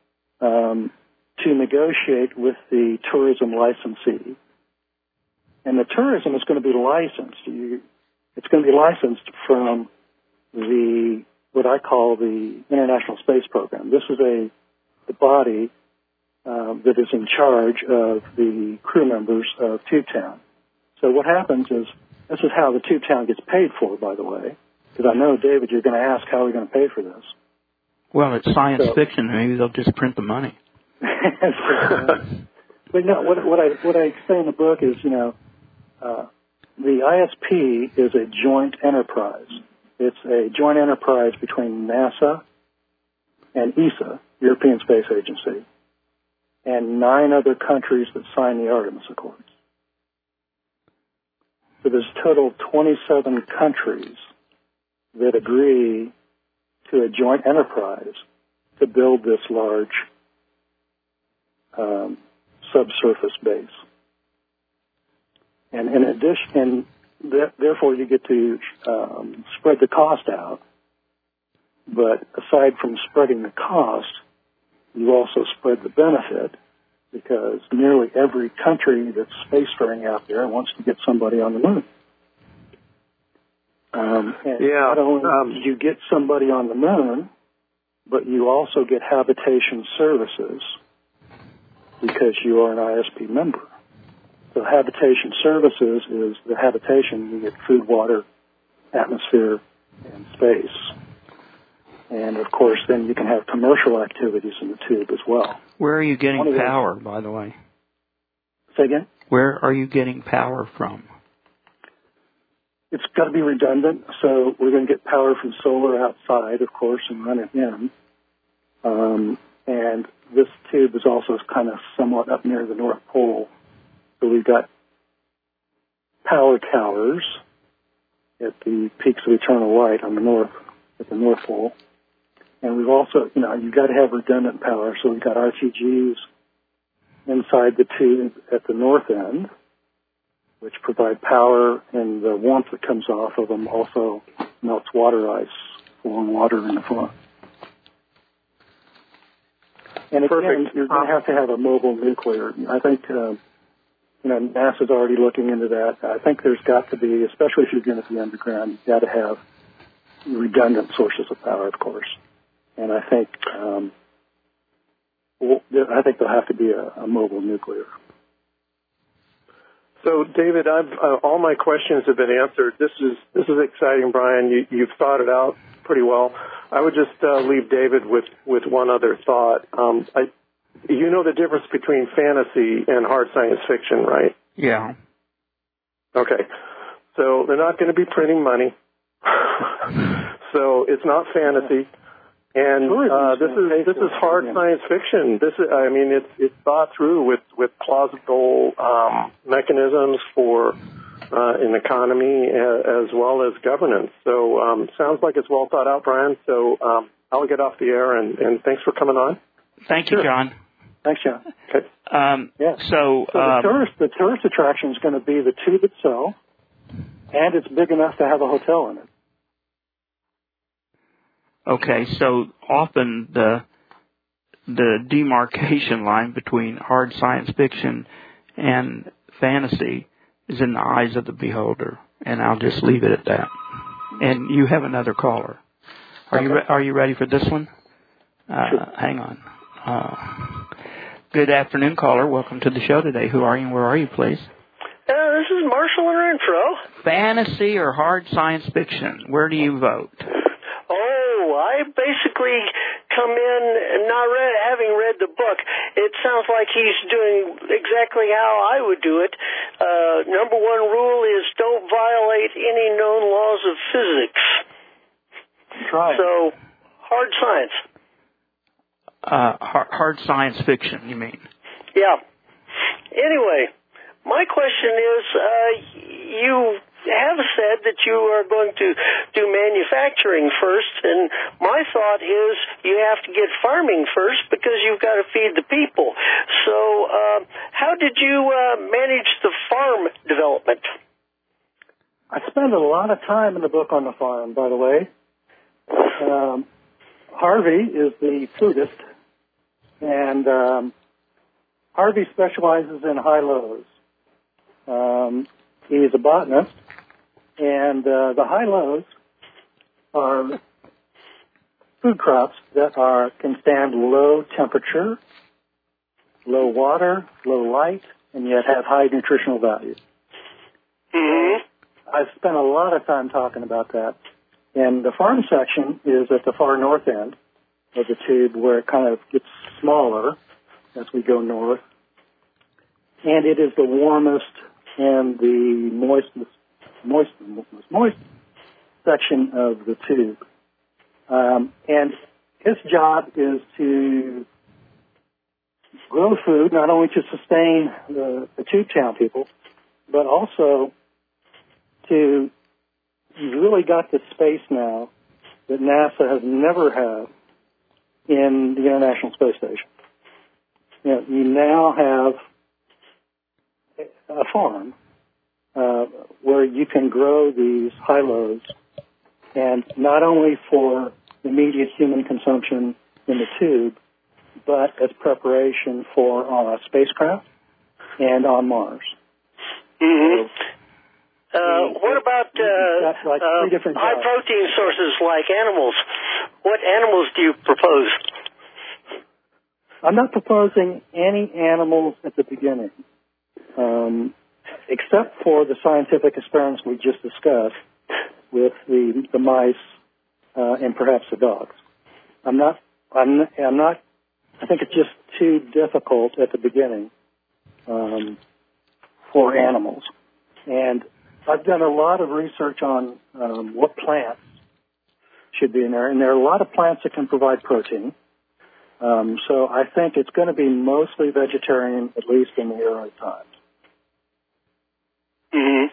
Speaker 4: to negotiate with the tourism licensee. And the tourism is going to be licensed. It's going to be licensed from what I call the International Space Program. This is the body that is in charge of the crew members of Tubetown. So what happens is, this is how the Tubetown gets paid for, by the way, because I know, David, you're going to ask how we're going to pay for this.
Speaker 3: Well, it's science fiction. Maybe they'll just print the money.
Speaker 4: But no, what I say in the book is, the ISP is a joint enterprise. It's a joint enterprise between NASA and ESA, European Space Agency, and 9 other countries that signed the Artemis Accords. So there's a total of 27 countries that agree to a joint enterprise to build this large subsurface base. And in addition, therefore you get to spread the cost out. But aside from spreading the cost, you also spread the benefit, because nearly every country that's spacefaring out there wants to get somebody on the moon. Not only do you get somebody on the moon, but you also get habitation services because you are an ISP member. So habitation services is the habitation. You get food, water, atmosphere, and space. And, of course, then you can have commercial activities in the tube as well.
Speaker 3: Where are you getting power, by the way?
Speaker 4: Say again?
Speaker 3: Where are you getting power from?
Speaker 4: It's got to be redundant, so we're going to get power from solar outside, of course, and run it in. And this tube is also kind of somewhat up near the North Pole. So we've got power towers at the peaks of eternal light on the north, at the North Pole. And we've also, you've got to have redundant power. So we've got RTGs inside the tube at the north end, which provide power, and the warmth that comes off of them also melts water ice, flowing water in the front. And again, you're going to have a mobile nuclear. I think, NASA's already looking into that. I think there's got to be, especially if you're going to be underground, you've got to have redundant sources of power, of course. And I think there'll have to be a mobile nuclear.
Speaker 5: So, David, all my questions have been answered. This is exciting, Brian. You've thought it out pretty well. I would just leave David with one other thought. You know the difference between fantasy and hard science fiction, right?
Speaker 3: Yeah.
Speaker 5: Okay. So they're not going to be printing money. So it's not fantasy. And this is hard science fiction. It's thought through with plausible mechanisms for an economy as well as governance. So sounds like it's well thought out, Brian. So I'll get off the air, and thanks for coming on.
Speaker 3: Thank you, John.
Speaker 4: Thanks, John.
Speaker 5: Okay.
Speaker 3: So
Speaker 4: the tourist attraction is going to be the tube itself, and it's big enough to have a hotel in it.
Speaker 3: Okay, so often the demarcation line between hard science fiction and fantasy is in the eyes of the beholder, and I'll just leave it at that. And you have another caller. Are you ready for this one?
Speaker 4: Sure.
Speaker 3: Hang on. Good afternoon, caller. Welcome to the show today. Who are you and where are you, please?
Speaker 6: This is Marshall in Renfro.
Speaker 3: Fantasy or hard science fiction? Where do you vote?
Speaker 6: I basically come in having read the book. It sounds like he's doing exactly how I would do it. Number one rule is don't violate any known laws of physics.
Speaker 4: Right.
Speaker 6: So, hard science.
Speaker 3: Hard science fiction, you mean?
Speaker 6: Yeah. Anyway, my question is, you have said that you are going to do manufacturing first, and my thought is you have to get farming first because you've got to feed the people. So how did you manage the farm development?
Speaker 4: I spend a lot of time in the book on the farm, by the way. Harvey is the flutist, and Harvey specializes in high-lows. He's a botanist, and the high-lows are food crops that can stand low temperature, low water, low light, and yet have high nutritional value.
Speaker 6: Mm-hmm.
Speaker 4: I've spent a lot of time talking about that. And the farm section is at the far north end of the tube where it kind of gets smaller, as we go north. And it is the warmest and the moist section of the tube. And his job is to grow food, not only to sustain the tube town people, but also to, you've really got the space now that NASA has never had in the International Space Station. You now have a farm where you can grow these high-lows, and not only for immediate human consumption in the tube, but as preparation for spacecraft and on Mars.
Speaker 6: Mm-hmm. What about
Speaker 4: like three different
Speaker 6: high protein sources like animals? What animals do you propose?
Speaker 4: I'm not proposing any animals at the beginning, except for the scientific experiments we just discussed with the mice and perhaps the dogs. I'm not. I think it's just too difficult at the beginning for animals, and I've done a lot of research on what plants should be in there, and there are a lot of plants that can provide protein. So I think it's going to be mostly vegetarian, at least in the early times.
Speaker 6: Mm-hmm.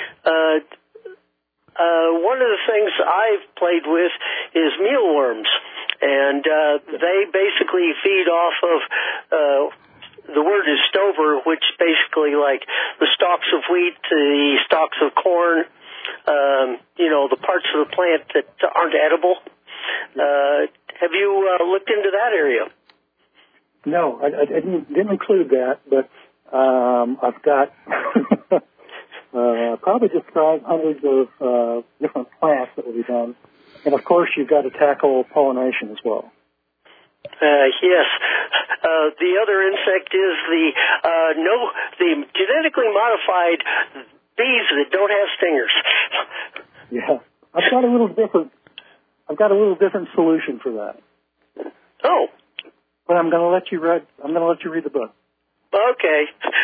Speaker 6: One of the things I've played with is mealworms, and they basically feed off of the word is stover, which basically like the stalks of wheat, the stalks of corn, the parts of the plant that aren't edible. Have you looked into that area?
Speaker 4: No, I didn't include that, but I've got probably described hundreds of different plants that will be done. And, of course, you've got to tackle pollination as well.
Speaker 6: Yes. The other insect is the genetically modified bees that don't have stingers.
Speaker 4: Yeah. I've got a little different solution for that.
Speaker 6: Oh.
Speaker 4: But I'm going to let you read the book.
Speaker 6: Okay.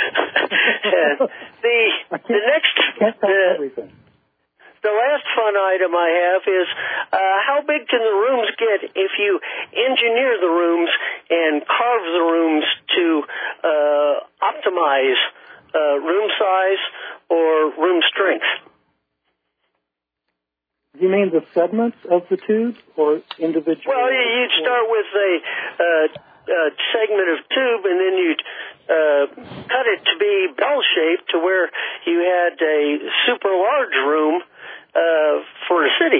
Speaker 4: Everything.
Speaker 6: The last fun item I have is how big can the rooms get if you engineer the rooms and carve the rooms to optimize room size or room strength?
Speaker 4: You mean the segments of the tube or individual?
Speaker 6: Well, you'd start with a segment of tube, and then you'd cut it to be bell-shaped to where you had a super large room for a city.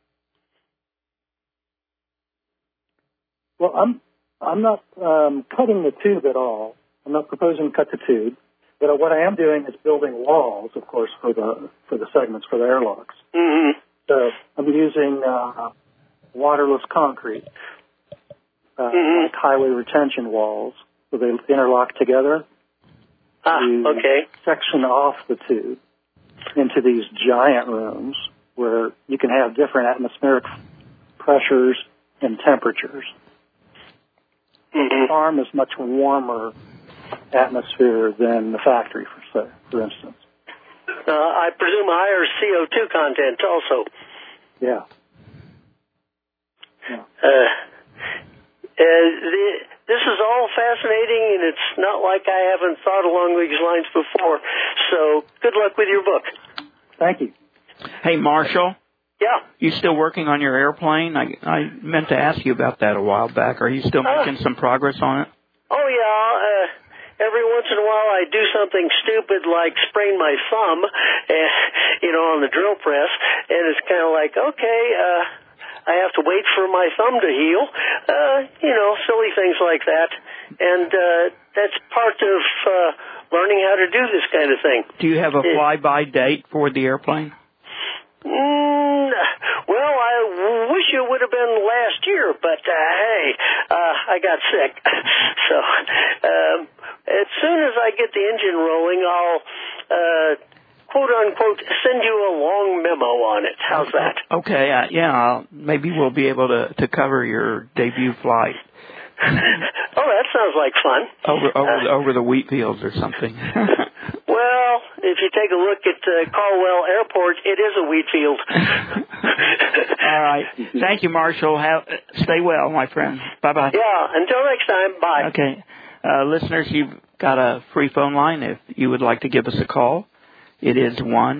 Speaker 4: Well, I'm not cutting the tube at all. I'm not proposing to cut the tube, but what I am doing is building walls, of course, for the segments, for the airlocks.
Speaker 6: Mm-hmm.
Speaker 4: So I'm using waterless concrete, like highway retention walls, so they interlock together.
Speaker 6: Okay.
Speaker 4: Section off the tube into these giant rooms where you can have different atmospheric pressures and temperatures. The farm is much warmer atmosphere than the factory, for instance.
Speaker 6: I presume higher CO2 content also.
Speaker 4: Yeah.
Speaker 6: This is all fascinating, and it's not like I haven't thought along these lines before. So good luck with your book.
Speaker 4: Thank you.
Speaker 3: Hey, Marshall.
Speaker 6: Yeah.
Speaker 3: You still working on your airplane? I meant to ask you about that a while back. Are you still making some progress on it?
Speaker 6: Oh, yeah. Every once in a while I do something stupid like sprain my thumb, on the drill press, and it's kind of like, okay, I have to wait for my thumb to heal, silly things like that. And that's part of learning how to do this kind of thing.
Speaker 3: Do you have a fly-by date for the airplane?
Speaker 6: Well, I wish it would have been last year, but I got sick. So as soon as I get the engine rolling, I'll quote unquote send you a long memo on it. How's that?
Speaker 3: Okay, maybe we'll be able to cover your debut flight.
Speaker 6: Oh, that sounds like fun.
Speaker 3: Over the wheat fields or something.
Speaker 6: Well, if you take a look at Caldwell Airport, it is a wheat field.
Speaker 3: All right. Thank you, Marshall. Stay well, my friend. Bye-bye.
Speaker 6: Yeah, until next time, bye.
Speaker 3: Okay. Listeners, you've got a free phone line if you would like to give us a call. It is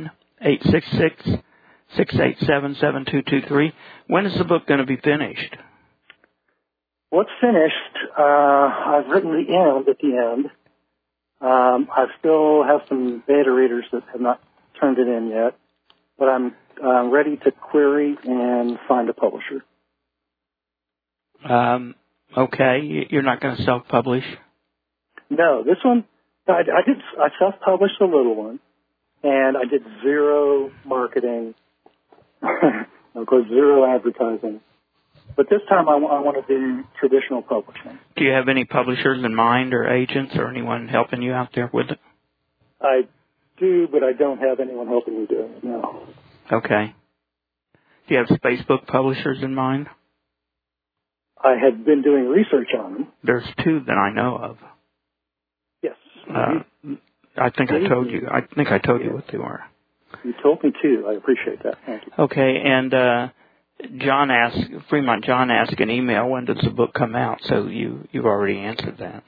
Speaker 3: 1-866-687-7223. When is the book going to be finished?
Speaker 4: Well, it's finished. I've written the end at the end. I still have some beta readers that have not turned it in yet, but I'm ready to query and find a publisher.
Speaker 3: Okay. You're not going to self-publish?
Speaker 4: No, this one, I self-published a little one, and I did zero marketing, of course, zero advertising. But this time I want to do traditional publishing.
Speaker 3: Do you have any publishers in mind or agents or anyone helping you out there with it?
Speaker 4: I do, but I don't have anyone helping me do it, no.
Speaker 3: Okay. Do you have Facebook publishers in mind?
Speaker 4: I had been doing research on them.
Speaker 3: There's two that I know of.
Speaker 4: Yes.
Speaker 3: I think I told you. I think I told you what they were.
Speaker 4: You told me too. I appreciate that. Thank you.
Speaker 3: Okay, and Fremont John asked an email, when does the book come out? So you've already answered that.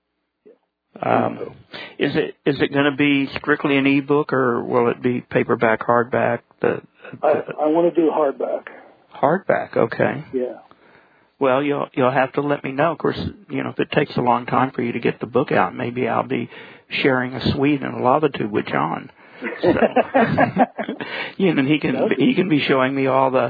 Speaker 3: Is it going to be strictly an ebook, or will it be paperback, hardback? I
Speaker 4: want to do hardback.
Speaker 3: Hardback, okay.
Speaker 4: Yeah.
Speaker 3: Well, you'll have to let me know. Of course, if it takes a long time for you to get the book out, maybe I'll be sharing a suite and a lava tube with John. So, and he can be showing me all the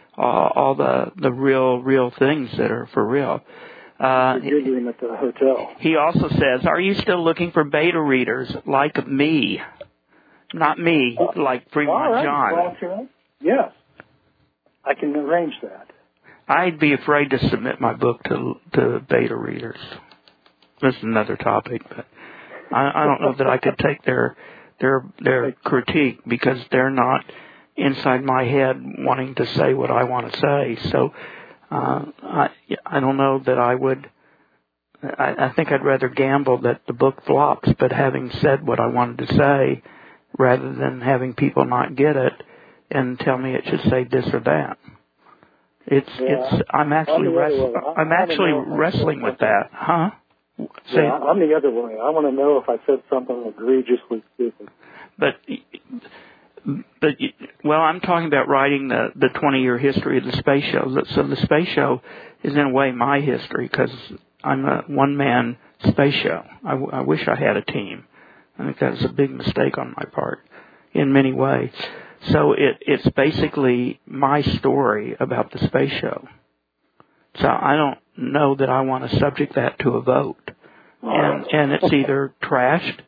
Speaker 3: real things that are for real.
Speaker 4: Giggling at the hotel.
Speaker 3: He also says, "Are you still looking for beta readers like me? Not me, like Fremont John."
Speaker 4: Well, yes, I can arrange that.
Speaker 3: I'd be afraid to submit my book to beta readers. This is another topic, but I don't know that I could take their critique, because they're not inside my head wanting to say what I want to say. So I don't know that I would. I think I'd rather gamble that the book flops, but having said what I wanted to say, rather than having people not get it and tell me it should say this or that. I'm actually wrestling with that, huh?
Speaker 4: I'm the other way. I want to know if I said something egregiously stupid.
Speaker 3: But I'm talking about writing the 20-year history of the space show. So the space show is in a way my history, because I'm a one-man space show. I wish I had a team. I think that's a big mistake on my part in many ways. So it's basically my story about the space show. So I don't know that I want to subject that to a vote. And it's either trashed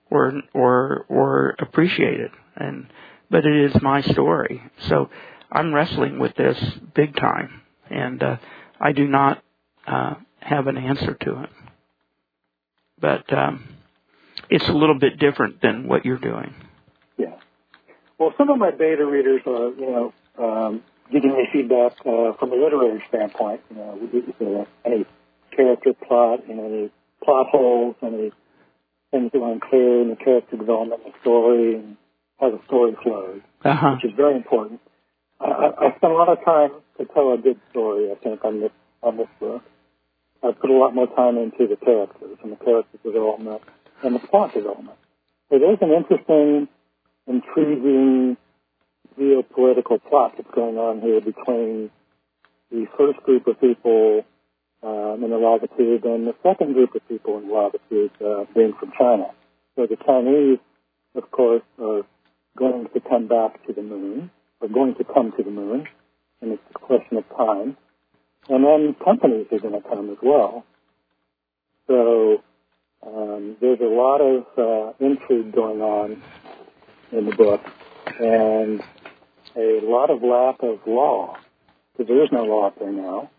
Speaker 3: or appreciated. But it is my story. So I'm wrestling with this big time. And I do not have an answer to it. But it's a little bit different than what you're doing.
Speaker 4: Yeah. Well, some of my beta readers are, giving me feedback from a literary standpoint. Any character plot, any plot holes, any things that are unclear in the character development of the story, and how the story flows, which is very important. I spent a lot of time to tell a good story, I think, on this book. I put a lot more time into the characters and the character development and the plot development. So there's an interesting, intriguing geopolitical plot that's going on here between the first group of people in the lava tube and the second group of people in the lava tube being from China. So the Chinese, of course, are going to come back to the moon, or going to come to the moon, and it's a question of time. And then companies are going to come as well. So there's a lot of intrigue going on in the book, and a lot of lack of law, because there is no law up there now.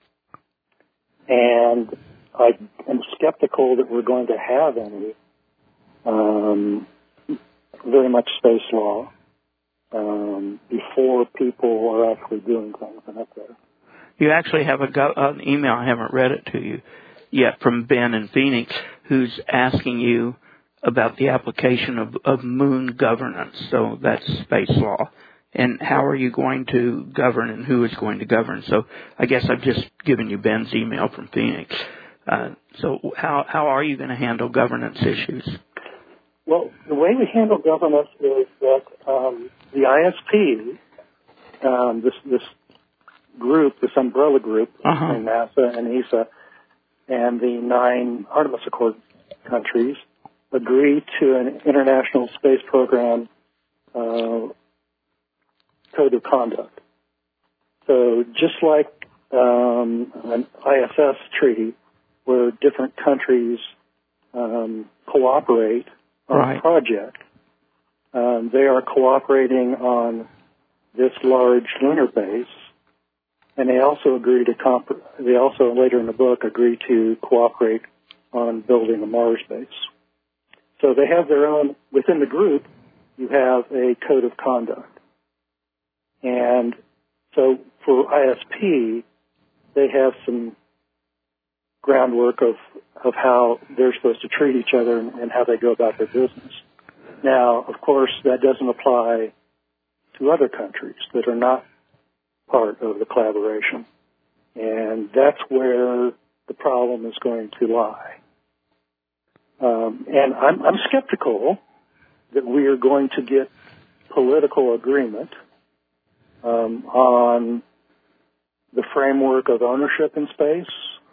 Speaker 4: And I am skeptical that we're going to have any very much space law before people are actually doing things in up there.
Speaker 3: You actually have an email, I haven't read it to you yet, from Ben in Phoenix, who's asking you about the application of moon governance, so that's space law. And how are you going to govern and who is going to govern? So I guess I've just given you Ben's email from Phoenix. So how are you going to handle governance issues?
Speaker 4: Well, the way we handle governance is that the ISP, this group, this umbrella group, between NASA and ESA, and the 9 Artemis Accord countries, agree to an International Space Program code of conduct. So just like an ISS treaty where different countries cooperate on a project, they are cooperating on this large lunar base, and they also agree to they also later in the book agree to cooperate on building a Mars base. So they have their own, within the group, you have a code of conduct. And so for ISP, they have some groundwork of how they're supposed to treat each other and how they go about their business. Now, of course, that doesn't apply to other countries that are not part of the collaboration. And that's where the problem is going to lie. And I'm skeptical that we are going to get political agreement on the framework of ownership in space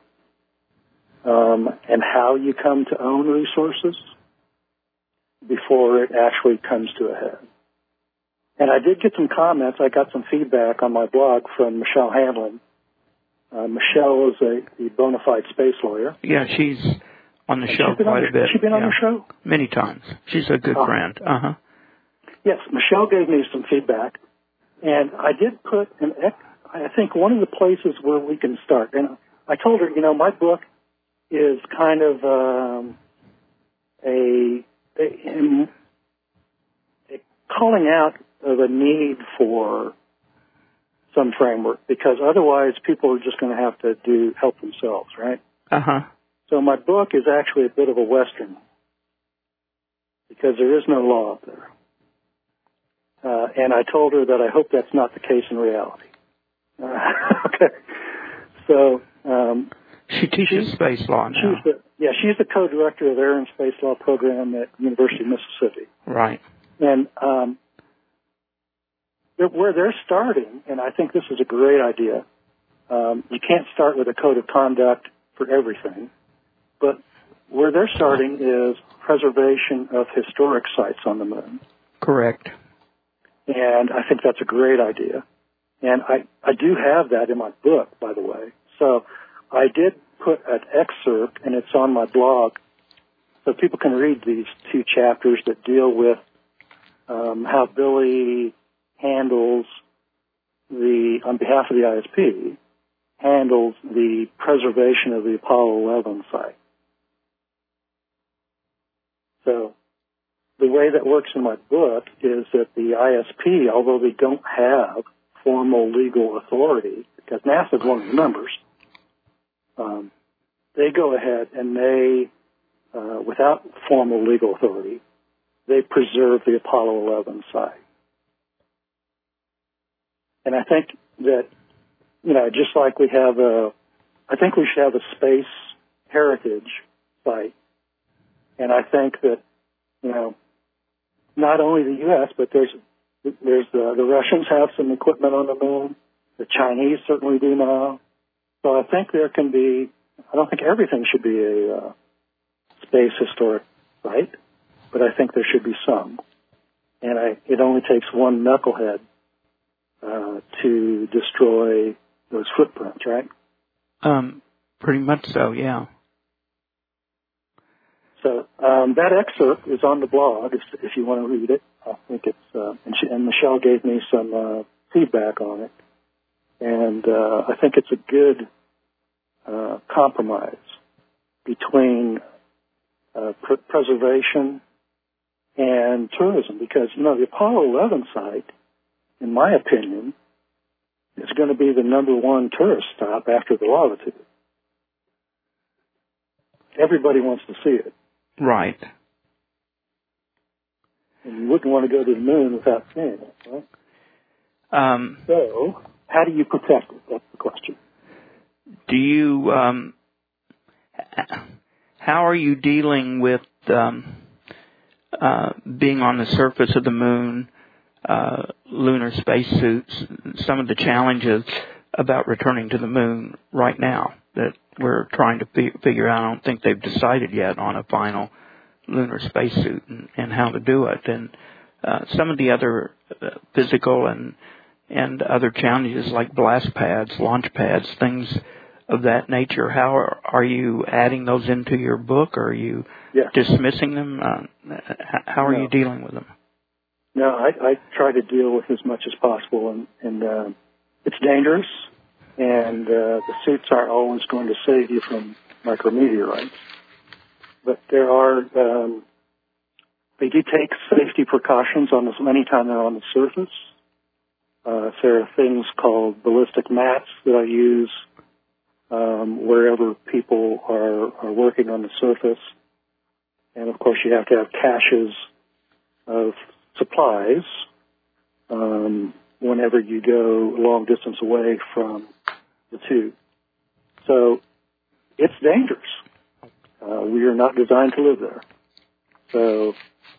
Speaker 4: and how you come to own resources before it actually comes to a head. And I did get some comments. I got some feedback on my blog from Michelle Hanlon. Michelle is a bona fide space lawyer.
Speaker 3: Yeah, she's on the show quite a bit.
Speaker 4: Has she been on the show?
Speaker 3: Many times. She's a good friend.
Speaker 4: Yes, Michelle gave me some feedback. And I did put I think one of the places where we can start. And I told her, my book is kind of a calling out of a need for some framework, because otherwise people are just going to have to help themselves, right? So my book is actually a bit of a Western, because there is no law up there. And I told her that I hope that's not the case in reality. Okay. So
Speaker 3: she teaches space law now.
Speaker 4: She's the co-director of the Air and Space Law program at University of Mississippi.
Speaker 3: Right.
Speaker 4: And where they're starting, and I think this is a great idea, you can't start with a code of conduct for everything, but where they're starting is preservation of historic sites on the moon.
Speaker 3: Correct.
Speaker 4: And I think that's a great idea. And I do have that in my book, by the way. So I did put an excerpt, and it's on my blog, so people can read these 2 chapters that deal with how Billy handles on behalf of the ISP, handles the preservation of the Apollo 11 site. So the way that works in my book is that the ISP, although they don't have formal legal authority, because NASA is one of the members, they go ahead and they, without formal legal authority, they preserve the Apollo 11 site. And I think that, just like we have I think we should have a space heritage site. And I think that, not only the U.S., but there's the Russians have some equipment on the moon. The Chinese certainly do now. So I think there can be, I don't think everything should be a space historic site, but I think there should be some. And it only takes one knucklehead to destroy those footprints, right?
Speaker 3: Pretty much so, yeah.
Speaker 4: So that excerpt is on the blog if you want to read it. I think it's and Michelle gave me some feedback on it, and I think it's a good compromise between preservation and tourism, because the Apollo 11 site, in my opinion, is going to be the number one tourist stop after the lava tube. Everybody wants to see it.
Speaker 3: Right.
Speaker 4: And you wouldn't want to go to the moon without seeing it, right? So, how do you protect it? That's the question.
Speaker 3: Do you, how are you dealing with being on the surface of the moon, lunar spacesuits, some of the challenges about returning to the moon right now that we're trying to figure out? I don't think they've decided yet on a final lunar spacesuit and how to do it. And some of the other physical and other challenges like blast pads, launch pads, things of that nature. How are you adding those into your book, or are you dismissing them? How are you dealing with them?
Speaker 4: No, I try to deal with as much as possible, and it's dangerous, and the suits aren't always going to save you from micrometeorites. But there are, they do take safety precautions on this anytime they're on the surface. There are things called ballistic mats that I use wherever people are working on the surface. And, of course, you have to have caches of supplies whenever you go a long distance away from the tube. So it's dangerous. We are not designed to live there. So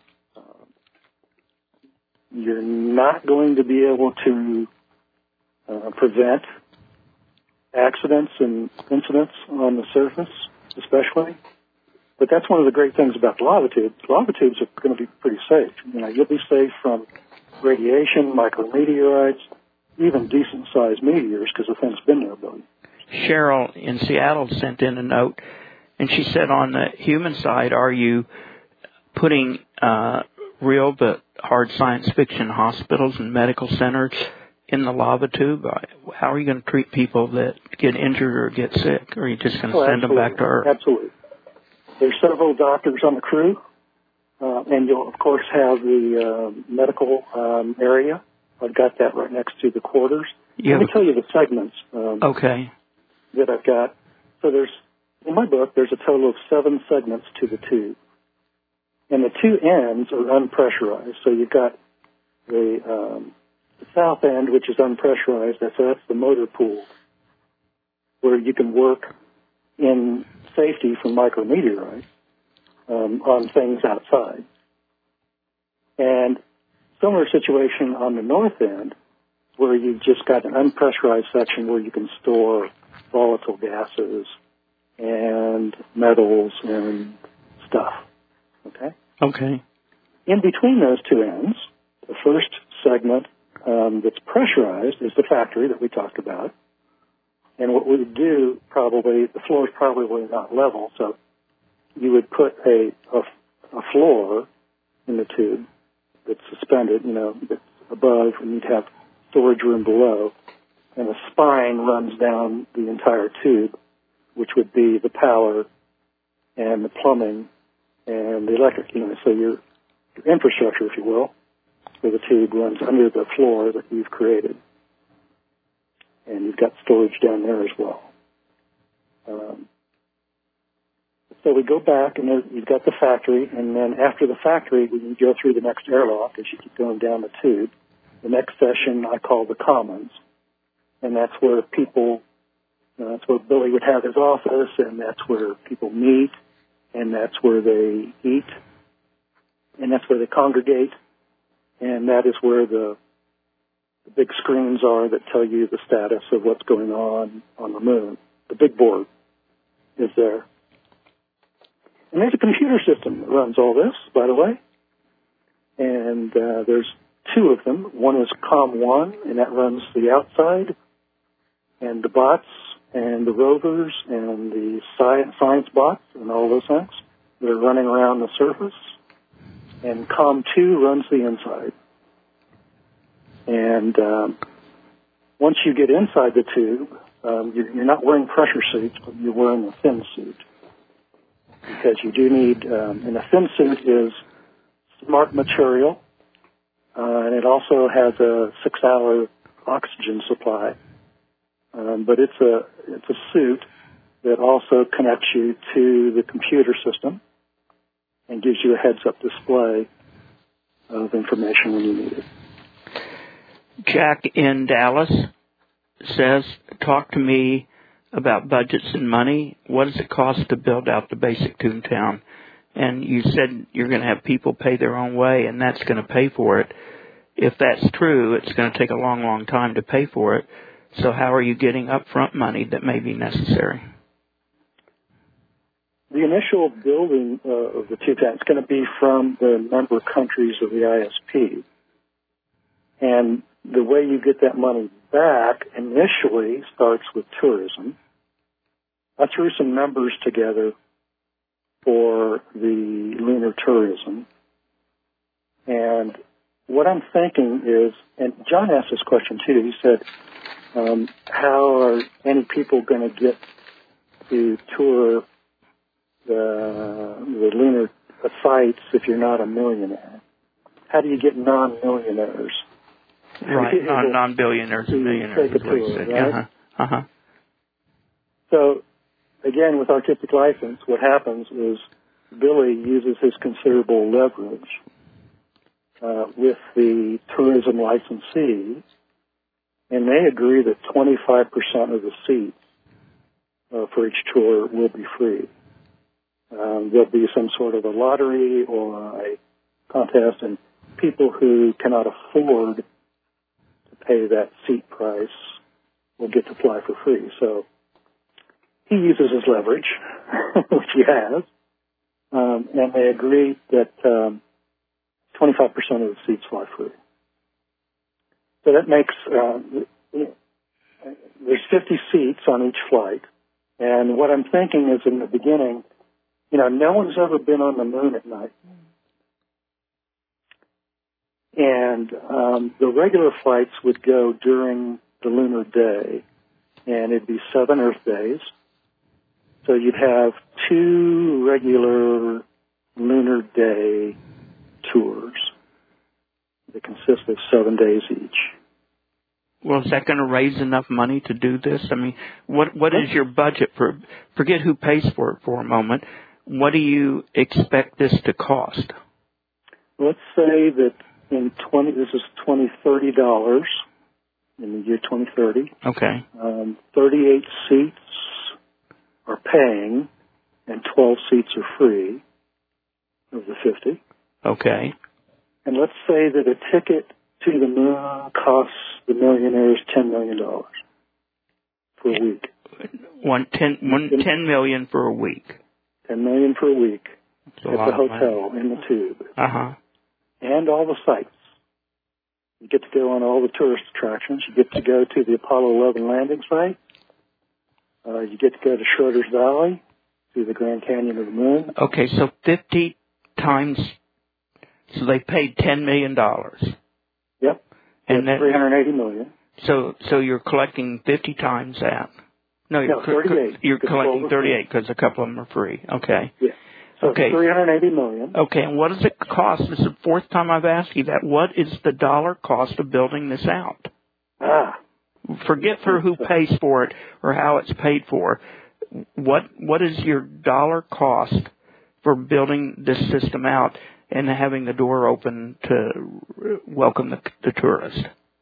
Speaker 4: you're not going to be able to prevent accidents and incidents on the surface, especially. But that's one of the great things about the lava tubes. Lava tubes are going to be pretty safe. You know, you'll be safe from radiation, micrometeorites, even decent-sized meteors, because the thing's been there a billion.
Speaker 3: Cheryl in Seattle sent in a note, and she said, on the human side, are you putting real but hard science fiction hospitals and medical centers in the lava tube? How are you going to treat people that get injured or get sick? Or are you just going to send them back to Earth?
Speaker 4: Absolutely. There's several doctors on the crew, and you'll, of course, have the medical area. I've got that right next to the quarters. Let me tell you the segments that I've got. So in my book, there's a total of 7 segments to the tube. And the 2 ends are unpressurized. So you've got the south end, which is unpressurized. That's the motor pool, where you can work in safety from micrometeorites on things outside. And similar situation on the north end, where you've just got an unpressurized section where you can store volatile gases and metals and stuff. Okay?
Speaker 3: Okay.
Speaker 4: In between those 2 ends, the first segment that's pressurized is the factory that we talked about. And what we would do, probably, the floor is probably not level, so you would put a floor in the tube that's suspended, that's above, and you'd have storage room below. And a spine runs down the entire tube, which would be the power and the plumbing and the electric unit. So your infrastructure, if you will, for the tube runs under the floor that you've created. And you've got storage down there as well. So we go back, and you've got the factory, and then after the factory, when you go through the next airlock, as you keep going down the tube, the next session I call the commons. And that's where people, that's where Billy would have his office, and that's where people meet, and that's where they eat, and that's where they congregate, and that is where the big screens are that tell you the status of what's going on the moon. The big board is there. And there's a computer system that runs all this, by the way. And there's 2 of them. One is COM1, and that runs the outside, and the bots, and the rovers, and the science bots, and all those things that are running around the surface. And COM2 runs the inside. And once you get inside the tube, you're not wearing pressure suits, but you're wearing a thin suit. Because you do need, and a thin suit is smart material, and it also has a 6-hour oxygen supply but it's a suit that also connects you to the computer system and gives you a heads-up display of information when you need it.
Speaker 3: Jack in Dallas says, talk to me about budgets and money. What does it cost to build out the basic Toontown? And you said you're going to have people pay their own way, and that's going to pay for it. If that's true, it's going to take a long, long time to pay for it. So how are you getting upfront money that may be necessary?
Speaker 4: The initial building of the Toontown is going to be from the member countries of the ISP. And the way you get that money back initially starts with tourism. I threw some numbers together for the lunar tourism. And what I'm thinking is, and John asked this question too, he said, how are any people going to get to tour the lunar sites if you're not a millionaire? How do you get non-millionaires?
Speaker 3: Right, non-billionaires and millionaires.
Speaker 4: Take a tour, right?
Speaker 3: Uh-huh.
Speaker 4: So, again, with Artistic License, what happens is Billy uses his considerable leverage with the tourism licensee, and they agree that 25% of the seats for each tour will be free. There'll be some sort of a lottery or a contest, and people who cannot afford to pay that seat price will get to fly for free. So he uses his leverage, which he has, and they agree that 25% of the seats fly free. So that makes, there's 50 seats on each flight, and what I'm thinking is in the beginning, no one's ever been on the moon at night. And the regular flights would go during the lunar day, and it'd be 7 Earth days. So you'd have 2 regular lunar day tours that consist of 7 days each.
Speaker 3: Well, is that going to raise enough money to do this? I mean, what is your budget for? Forget who pays for it for a moment. What do you expect this to cost?
Speaker 4: Let's say that this is $2030 in the year 2030.
Speaker 3: Okay.
Speaker 4: 38 seats are paying, and 12 seats are free of the 50.
Speaker 3: Okay.
Speaker 4: And let's say that a ticket to the moon costs the millionaires $10 million for a week. $10
Speaker 3: million for a week.
Speaker 4: $10 million for a week
Speaker 3: at
Speaker 4: the hotel in the tube.
Speaker 3: Uh-huh.
Speaker 4: And all the sites. You get to go on all the tourist attractions. You get to go to the Apollo 11 landing site. You get to go to Schroeder's Valley, to the Grand Canyon of the Moon.
Speaker 3: Okay, so 50 times, so they paid $10 million.
Speaker 4: Yep. And then $380 million.
Speaker 3: So you're collecting 50 times that. No,
Speaker 4: 38.
Speaker 3: You're collecting 38 because a couple of them are free. Okay.
Speaker 4: Yeah. So
Speaker 3: okay.
Speaker 4: $380 million.
Speaker 3: Okay, and what does it cost? This is the 4th time I've asked you that. What is the dollar cost of building this out? Forget for who pays for it or how it's paid for. What is your dollar cost for building this system out and having the door open to welcome the tourist?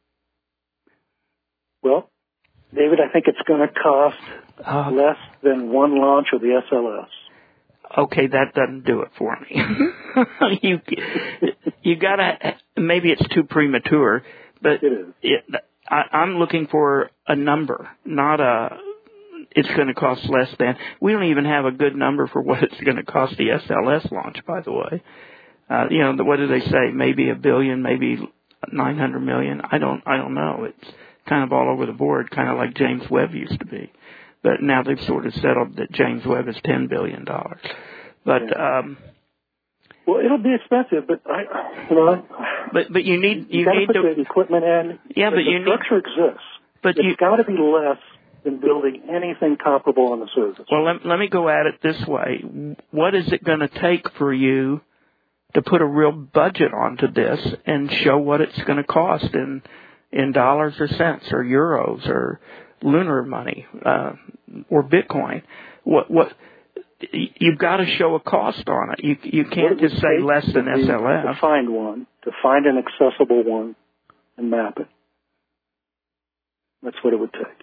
Speaker 4: Well, David, I think it's going to cost less than one launch of the SLS.
Speaker 3: Okay, that doesn't do it for me. you gotta, maybe it's too premature, but
Speaker 4: it is.
Speaker 3: I'm looking for a number, not it's going to cost less than. We don't even have a good number for what it's going to cost the SLS launch, by the way. What do they say? Maybe $1 billion, maybe $900 million. I don't know. It's kind of all over the board, kind of like James Webb used to be. But now they've sort of settled that James Webb is $10 billion. But
Speaker 4: well, it'll be expensive, but
Speaker 3: But you need
Speaker 4: to put the equipment in.
Speaker 3: Yeah, but
Speaker 4: the structure exists.
Speaker 3: But
Speaker 4: it's got to be less than building anything comparable on the surface.
Speaker 3: Well, let me go at it this way. What is it going to take for you to put a real budget onto this and show what it's going to cost in dollars or cents or euros or lunar money or Bitcoin. What you've got to show a cost on it. You can't just say less than SLF.
Speaker 4: To find an accessible one and map it. That's what it would take.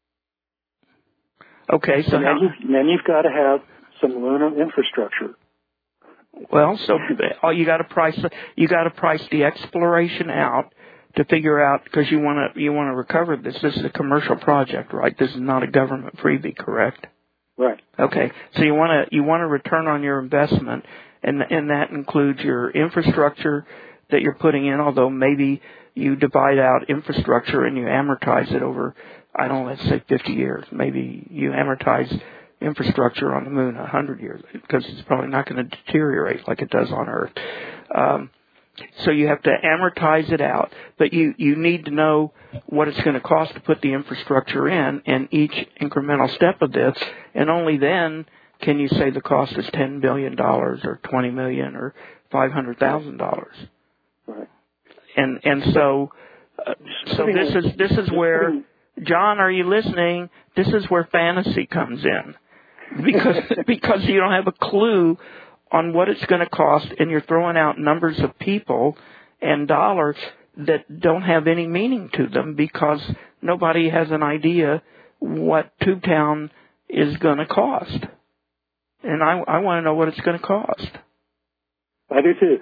Speaker 3: Okay, so
Speaker 4: then you've got to have some lunar infrastructure.
Speaker 3: Well, so you got to price the exploration out to figure out, because you want to recover this. This is a commercial project, right? This is not a government freebie, correct?
Speaker 4: Right.
Speaker 3: Okay, so you want to return on your investment, and that includes your infrastructure that you're putting in. Although maybe you divide out infrastructure and you amortize it over, I don't know, let's say 50 years. Maybe you amortize infrastructure on the moon 100 years, because it's probably not going to deteriorate like it does on Earth. So you have to amortize it out, but you need to know what it's going to cost to put the infrastructure in each incremental step of this, and only then can you say the cost is $10 billion or $20 million or $500,000.
Speaker 4: Right.
Speaker 3: And so this is where, John, are you listening? This is where fantasy comes in, because you don't have a clue on what it's going to cost, and you're throwing out numbers of people and dollars that don't have any meaning to them, because nobody has an idea what Tubetown is going to cost. And I want to know what it's going to cost.
Speaker 4: I do too.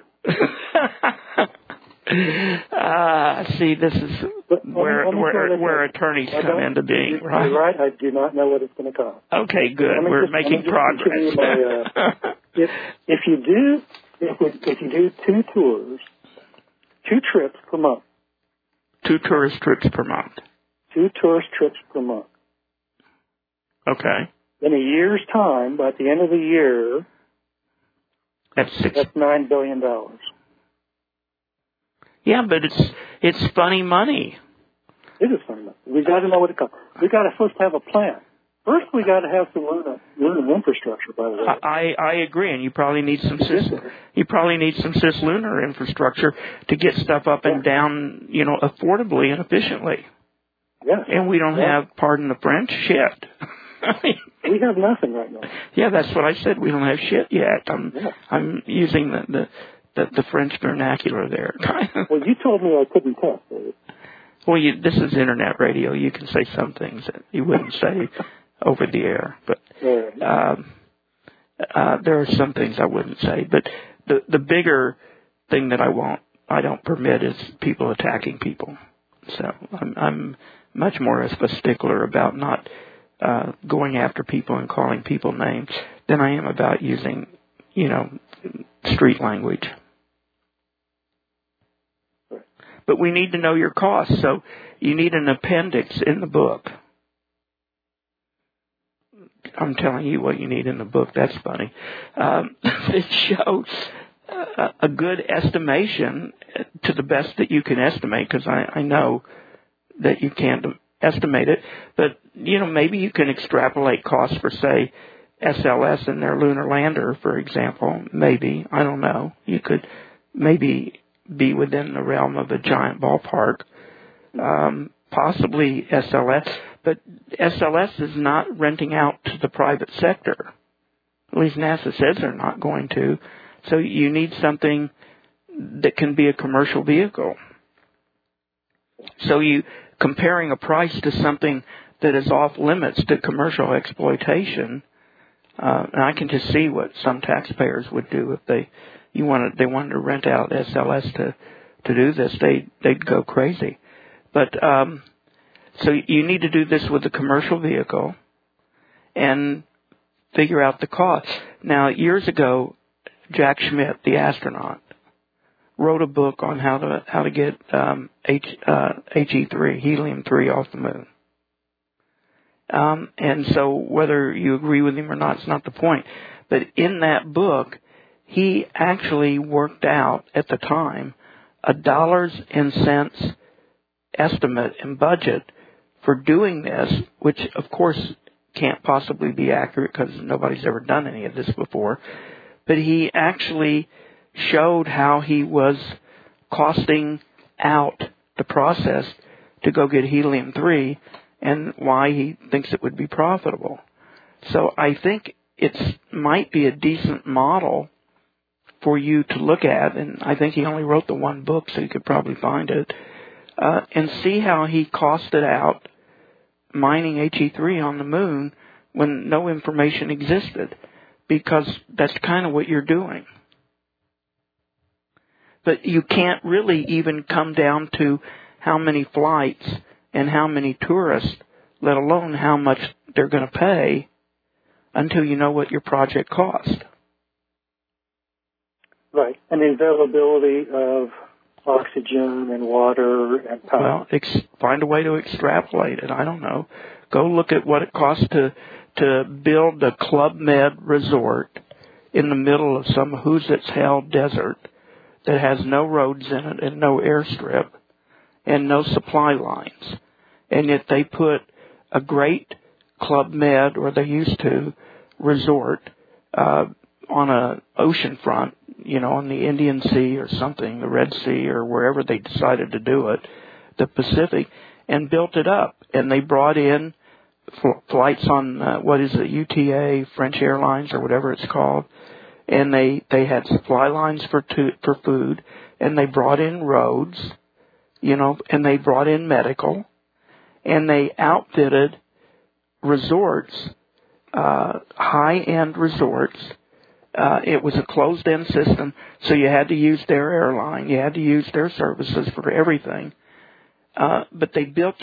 Speaker 3: See, this is where attorneys come into being, right?
Speaker 4: You're right. I do not know what it's going to cost.
Speaker 3: Okay, good. We're making progress.
Speaker 4: If you do 2 tours, 2 trips per month.
Speaker 3: 2 tourist trips per month.
Speaker 4: 2 tourist trips per month.
Speaker 3: Okay.
Speaker 4: In a year's time, by the end of the year, that's $9 billion.
Speaker 3: Yeah, but it's funny money.
Speaker 4: It is funny money. We got to know what it costs. We got to first have a plan. First, we got to have some lunar infrastructure. By the way,
Speaker 3: I agree, and you probably need some cislunar infrastructure to get stuff up and down, affordably and efficiently.
Speaker 4: Yes.
Speaker 3: And we don't have, pardon the French, shit.
Speaker 4: We have nothing right now.
Speaker 3: Yeah, that's what I said. We don't have shit yet. I'm using the French vernacular there.
Speaker 4: Well, you told me I couldn't test, David.
Speaker 3: Well, this is internet radio. You can say some things that you wouldn't say over the air. But there are some things I wouldn't say. But the bigger thing that I don't permit is people attacking people. So I'm much more of a stickler about not going after people and calling people names than I am about using, street language. But we need to know your costs, so you need an appendix in the book. I'm telling you what you need in the book. That's funny. It shows a good estimation to the best that you can estimate, because I know that you can't estimate it. But, maybe you can extrapolate costs for, say, SLS and their lunar lander, for example. Maybe. I don't know. You could maybe be within the realm of a giant ballpark. Possibly SLS. But SLS is not renting out to the private sector. At least NASA says they're not going to. So you need something that can be a commercial vehicle. So you comparing a price to something that is off limits to commercial exploitation, and I can just see what some taxpayers would do if they wanted to rent out SLS to do this. They'd go crazy. But so you need to do this with a commercial vehicle and figure out the cost. Now, years ago, Jack Schmitt, the astronaut, wrote a book on how to get He3, helium-3, off the moon. And so whether you agree with him or not, it's not the point. But in that book, he actually worked out at the time a dollars and cents estimate and budget for doing this, which of course can't possibly be accurate because nobody's ever done any of this before. But he actually showed how he was costing out the process to go get helium-3, and why he thinks it would be profitable. So I think it might be a decent model for you to look at, and I think he only wrote the one book, so you could probably find it, and see how he costed out mining HE3 on the moon when no information existed, because that's kind of what you're doing. But you can't really even come down to how many flights and how many tourists, let alone how much they're going to pay, until you know what your project cost.
Speaker 4: Right, and the availability of oxygen and water and power.
Speaker 3: Well, find a way to extrapolate it. I don't know. Go look at what it costs to build a Club Med resort in the middle of some who's its hell desert that has no roads in it and no airstrip and no supply lines. And yet they put a great Club Med, or they used to, resort on a ocean front, on the Indian Sea or something, the Red Sea or wherever they decided to do it, the Pacific, and built it up. And they brought in flights on, UTA, French Airlines or whatever it's called, and they had supply lines for food, and they brought in roads, and they brought in medical, and they outfitted resorts, high-end resorts. It was a closed-end system, so you had to use their airline, you had to use their services for everything. But they built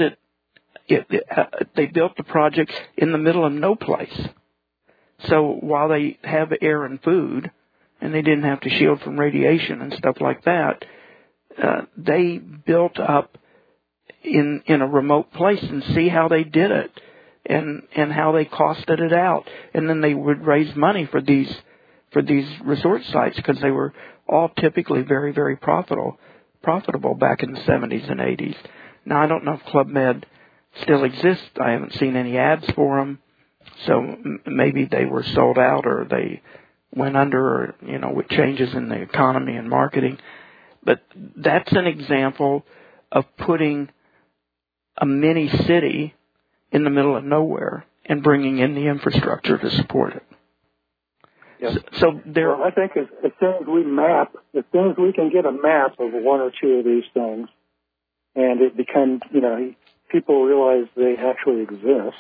Speaker 3: they built the project in the middle of no place. So while they have air and food, and they didn't have to shield from radiation and stuff like that, they built up in a remote place, and see how they did it, and how they costed it out. And then they would raise money for these resort sites, because they were all typically very, very profitable back in the 70s and 80s. Now, I don't know if Club Med still exists. I haven't seen any ads for them. So maybe they were sold out, or they went under, or, with changes in the economy and marketing. But that's an example of putting a mini city in the middle of nowhere and bringing in the infrastructure to support it.
Speaker 4: Yes.
Speaker 3: So there.
Speaker 4: Well, I think as soon as we can get a map of one or two of these things, and it becomes, people realize they actually exist,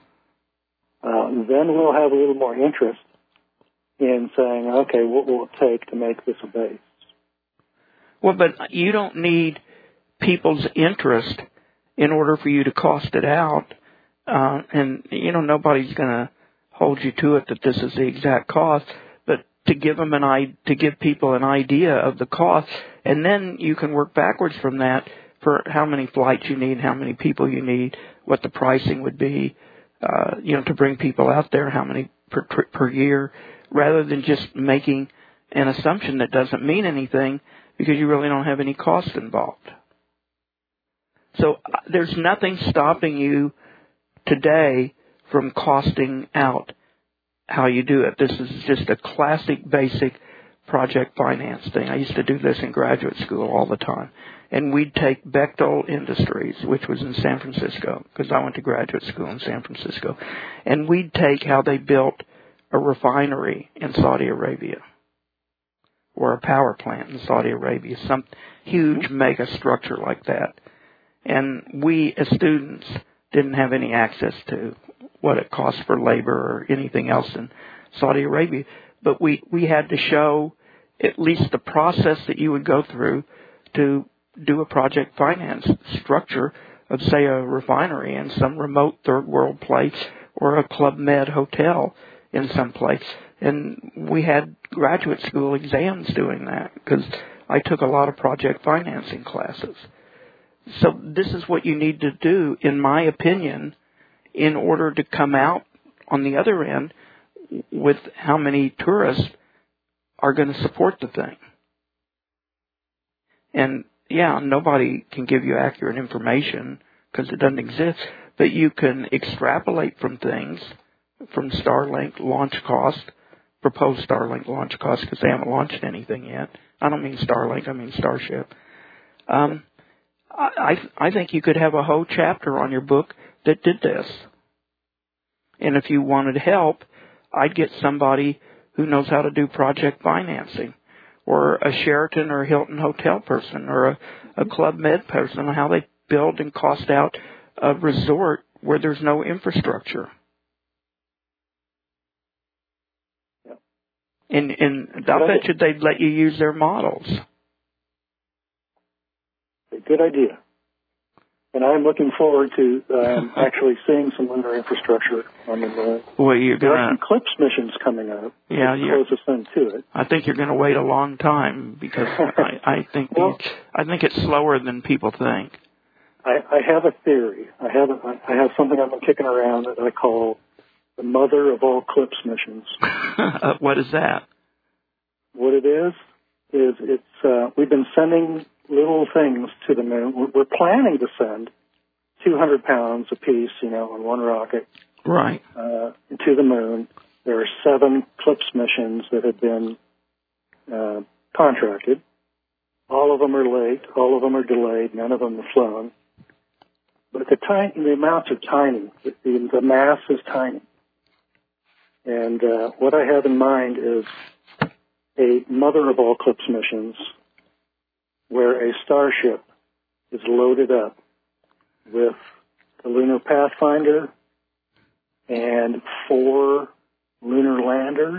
Speaker 4: then we'll have a little more interest in saying, okay, what will it take to make this a base?
Speaker 3: Well, but you don't need people's interest in order for you to cost it out. And, nobody's going to hold you to it that this is the exact cost, but to give people an idea of the cost, and then you can work backwards from that for how many flights you need, how many people you need, what the pricing would be, to bring people out there, how many per year, rather than just making an assumption that doesn't mean anything because you really don't have any cost involved. So there's nothing stopping you today from costing out how you do it. This is just a classic, basic project finance thing. I used to do this in graduate school all the time. And we'd take Bechtel Industries, which was in San Francisco, because I went to graduate school in San Francisco, and we'd take how they built a refinery in Saudi Arabia, or a power plant in Saudi Arabia, some huge mega structure like that. And we, as students, didn't have any access to what it cost for labor or anything else in Saudi Arabia. But we had to show at least the process that you would go through to do a project finance structure of, say, a refinery in some remote third world place, or a Club Med hotel in some place. And we had graduate school exams doing that, because I took a lot of project financing classes. So this is what you need to do, in my opinion, in order to come out on the other end with how many tourists are going to support the thing. And, yeah, nobody can give you accurate information because it doesn't exist, but you can extrapolate from things, from Starlink launch cost, proposed Starlink launch cost, because they haven't launched anything yet. I don't mean Starlink, I mean Starship. I think you could have a whole chapter on your book that did this. And if you wanted help, I'd get somebody who knows how to do project financing, or a Sheraton or Hilton hotel person, or a Club Med person, on how they build and cost out a resort where there's no infrastructure.
Speaker 4: Yep.
Speaker 3: And I bet you they'd let you use their models.
Speaker 4: A good idea. And I'm looking forward to actually seeing some lunar infrastructure on the moon.
Speaker 3: Well, you're
Speaker 4: there
Speaker 3: gonna
Speaker 4: are some CLIPS missions coming up.
Speaker 3: Yeah,
Speaker 4: closest thing to it.
Speaker 3: I think you're going to wait a long time, because I think it's slower than people think.
Speaker 4: I have a theory. I have something I've been kicking around that I call the mother of all CLIPS missions.
Speaker 3: What is that?
Speaker 4: What it is it's we've been sending little things to the moon. We're planning to send 200 pounds apiece, on one rocket,
Speaker 3: right,
Speaker 4: to the moon. There are 7 CLIPS missions that have been contracted. All of them are late. All of them are delayed. None of them have flown. But the amounts are tiny. The mass is tiny. And what I have in mind is a mother of all CLIPS missions, where a starship is loaded up with the Lunar Pathfinder and 4 lunar landers,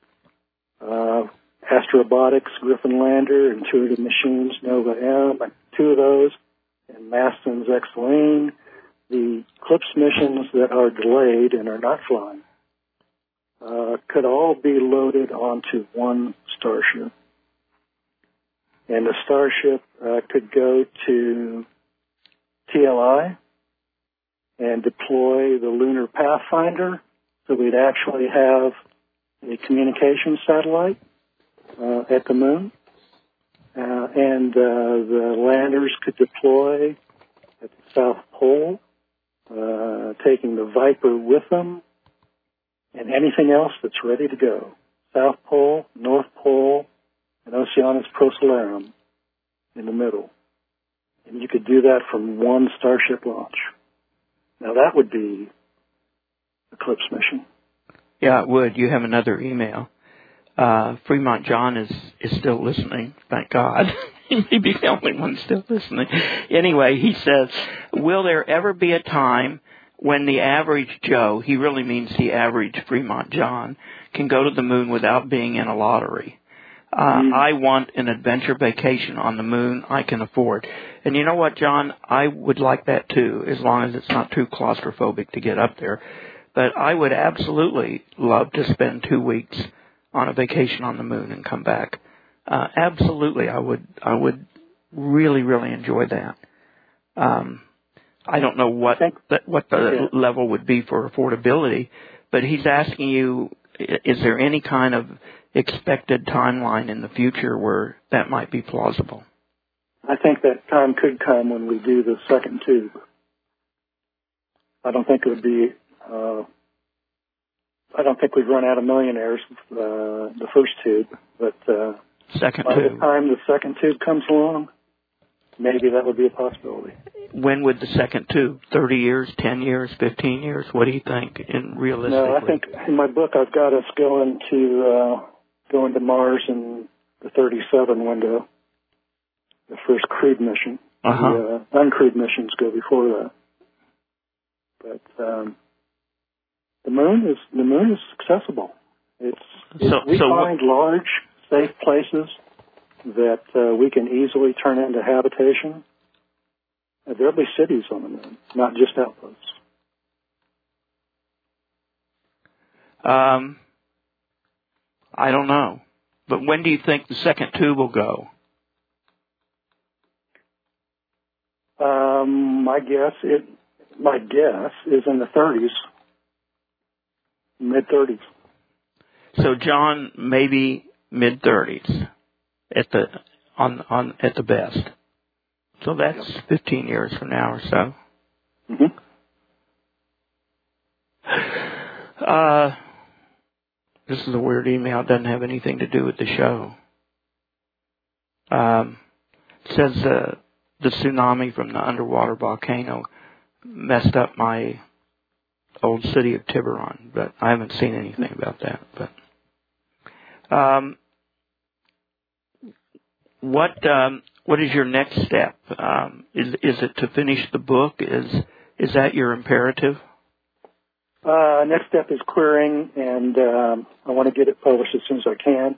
Speaker 4: Astrobotics Griffin lander, Intuitive Machines Nova M, 2 of those, and Maston's X-Lane. The CLIPS missions that are delayed and are not flying could all be loaded onto one starship. And the starship could go to TLI and deploy the Lunar Pathfinder, so we'd actually have a communication satellite at the moon. And the landers could deploy at the South Pole, taking the Viper with them, and anything else that's ready to go. South Pole, North Pole, and Oceanus Procellarum in the middle. And you could do that from one Starship launch. Now that would be a CLIPS mission.
Speaker 3: Yeah, it would. You have another email. Fremont John is still listening, thank God. He may be the only one still listening. Anyway, he says, will there ever be a time when the average Joe, he really means the average Fremont John, can go to the moon without being in a lottery? I want an adventure vacation on the moon I can afford. And you know what, John? I would like that too, as long as it's not too claustrophobic to get up there. But I would absolutely love to spend 2 weeks on a vacation on the moon and come back. Absolutely, I would really, really enjoy that. I don't know what the level would be for affordability, but he's asking you, is there any kind of expected timeline in the future where that might be plausible?
Speaker 4: I think that time could come when we do the second tube. I don't think it would be. I don't think we'd run out of millionaires the first tube, but by the time the second tube comes along, maybe that would be a possibility.
Speaker 3: When would the second tube? 30 years, 10 years, 15 years? What do you think, realistically?
Speaker 4: No, I think in my book I've got us going to Mars in the 37 window, the first crewed mission. The uncrewed missions go before that. But the moon is accessible. We find large, safe places that we can easily turn into habitation. There'll be cities on the moon, not just outposts.
Speaker 3: I don't know. But when do you think the second tube will go?
Speaker 4: My guess is in the 30s, mid-30s.
Speaker 3: So, John, maybe mid-30s at the best. So that's 15 years from now or so.
Speaker 4: Mm-hmm.
Speaker 3: This is a weird email. It doesn't have anything to do with the show. It says the tsunami from the underwater volcano messed up my old city of Tiburon, but I haven't seen anything about that. But what is your next step? Is it to finish the book? Is that your imperative?
Speaker 4: Next step is querying, and I want to get it published as soon as I can.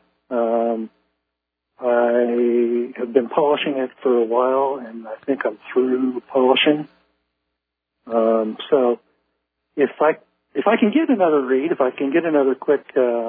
Speaker 4: I have been polishing it for a while, and I think I'm through polishing. So if I can get another read, if I can get another quick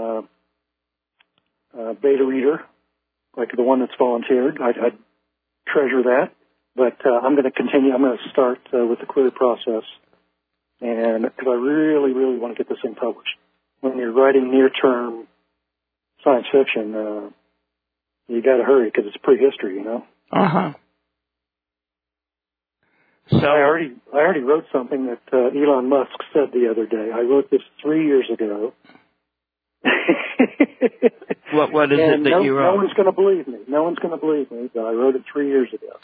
Speaker 4: beta reader, like the one that's volunteered, I'd treasure that. But I'm going to continue. I'm going to start with the query process, and because I really, really want to get this thing published. When you're writing near-term science fiction, you got to hurry because it's prehistory, you know. So I already wrote something that Elon Musk said the other day. I wrote this 3 years ago.
Speaker 3: What is it that you wrote?
Speaker 4: No one's going to believe me. No one's going to believe me, but I wrote it 3 years ago.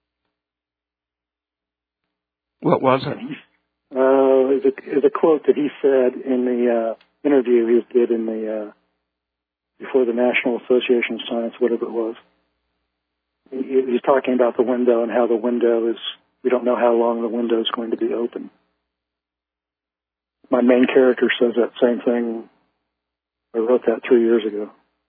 Speaker 3: What was it?
Speaker 4: It's a quote that he said in the interview he did in the before the National Association of Science, whatever it was. He's talking about the window and how the window is. We don't know how long the window is going to be open. My main character says that same thing. I wrote that 3 years ago.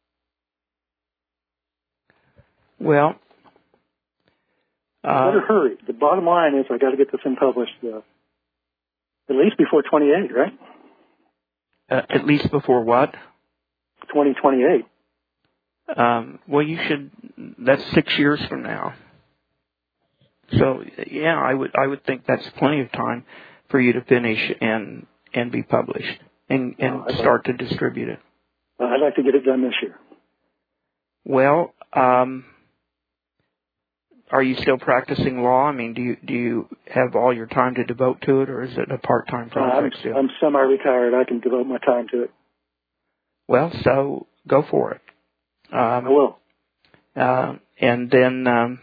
Speaker 3: Well,
Speaker 4: better hurry. The bottom line is I got to get this thing published at least before 28, right?
Speaker 3: At least before what?
Speaker 4: 2028.
Speaker 3: Well, you should. That's 6 years from now. So yeah, I would think that's plenty of time for you to finish and be published and start to distribute it.
Speaker 4: I'd like to get it done this year.
Speaker 3: Well, are you still practicing law? I mean, do you have all your time to devote to it, or is it a part-time project still?
Speaker 4: I'm semi-retired. I can devote my time to it.
Speaker 3: Well, so go for it.
Speaker 4: I will.
Speaker 3: And then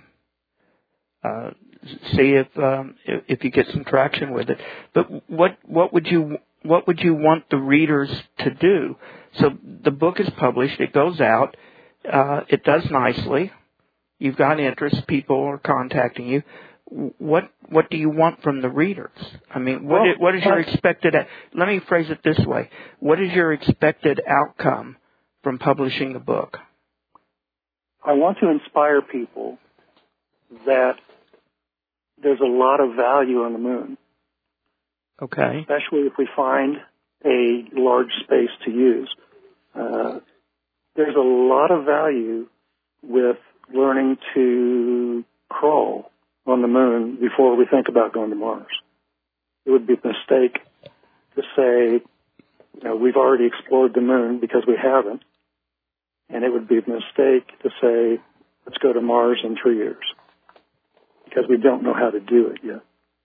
Speaker 3: see if you get some traction with it. But what would you want the readers to do? So the book is published. It goes out. It does nicely. You've got interest. People are contacting you. What do you want from the readers? I mean, what is your expected? Let me phrase it this way: what is your expected outcome from publishing the book?
Speaker 4: I want to inspire people that there's a lot of value on the moon.
Speaker 3: Okay.
Speaker 4: Especially if we find a large space to use. There's a lot of value with learning to crawl on the moon before we think about going to Mars. It would be a mistake to say, we've already explored the moon, because we haven't. And it would be a mistake to say, let's go to Mars in 3 years, because we don't know how to do it yet.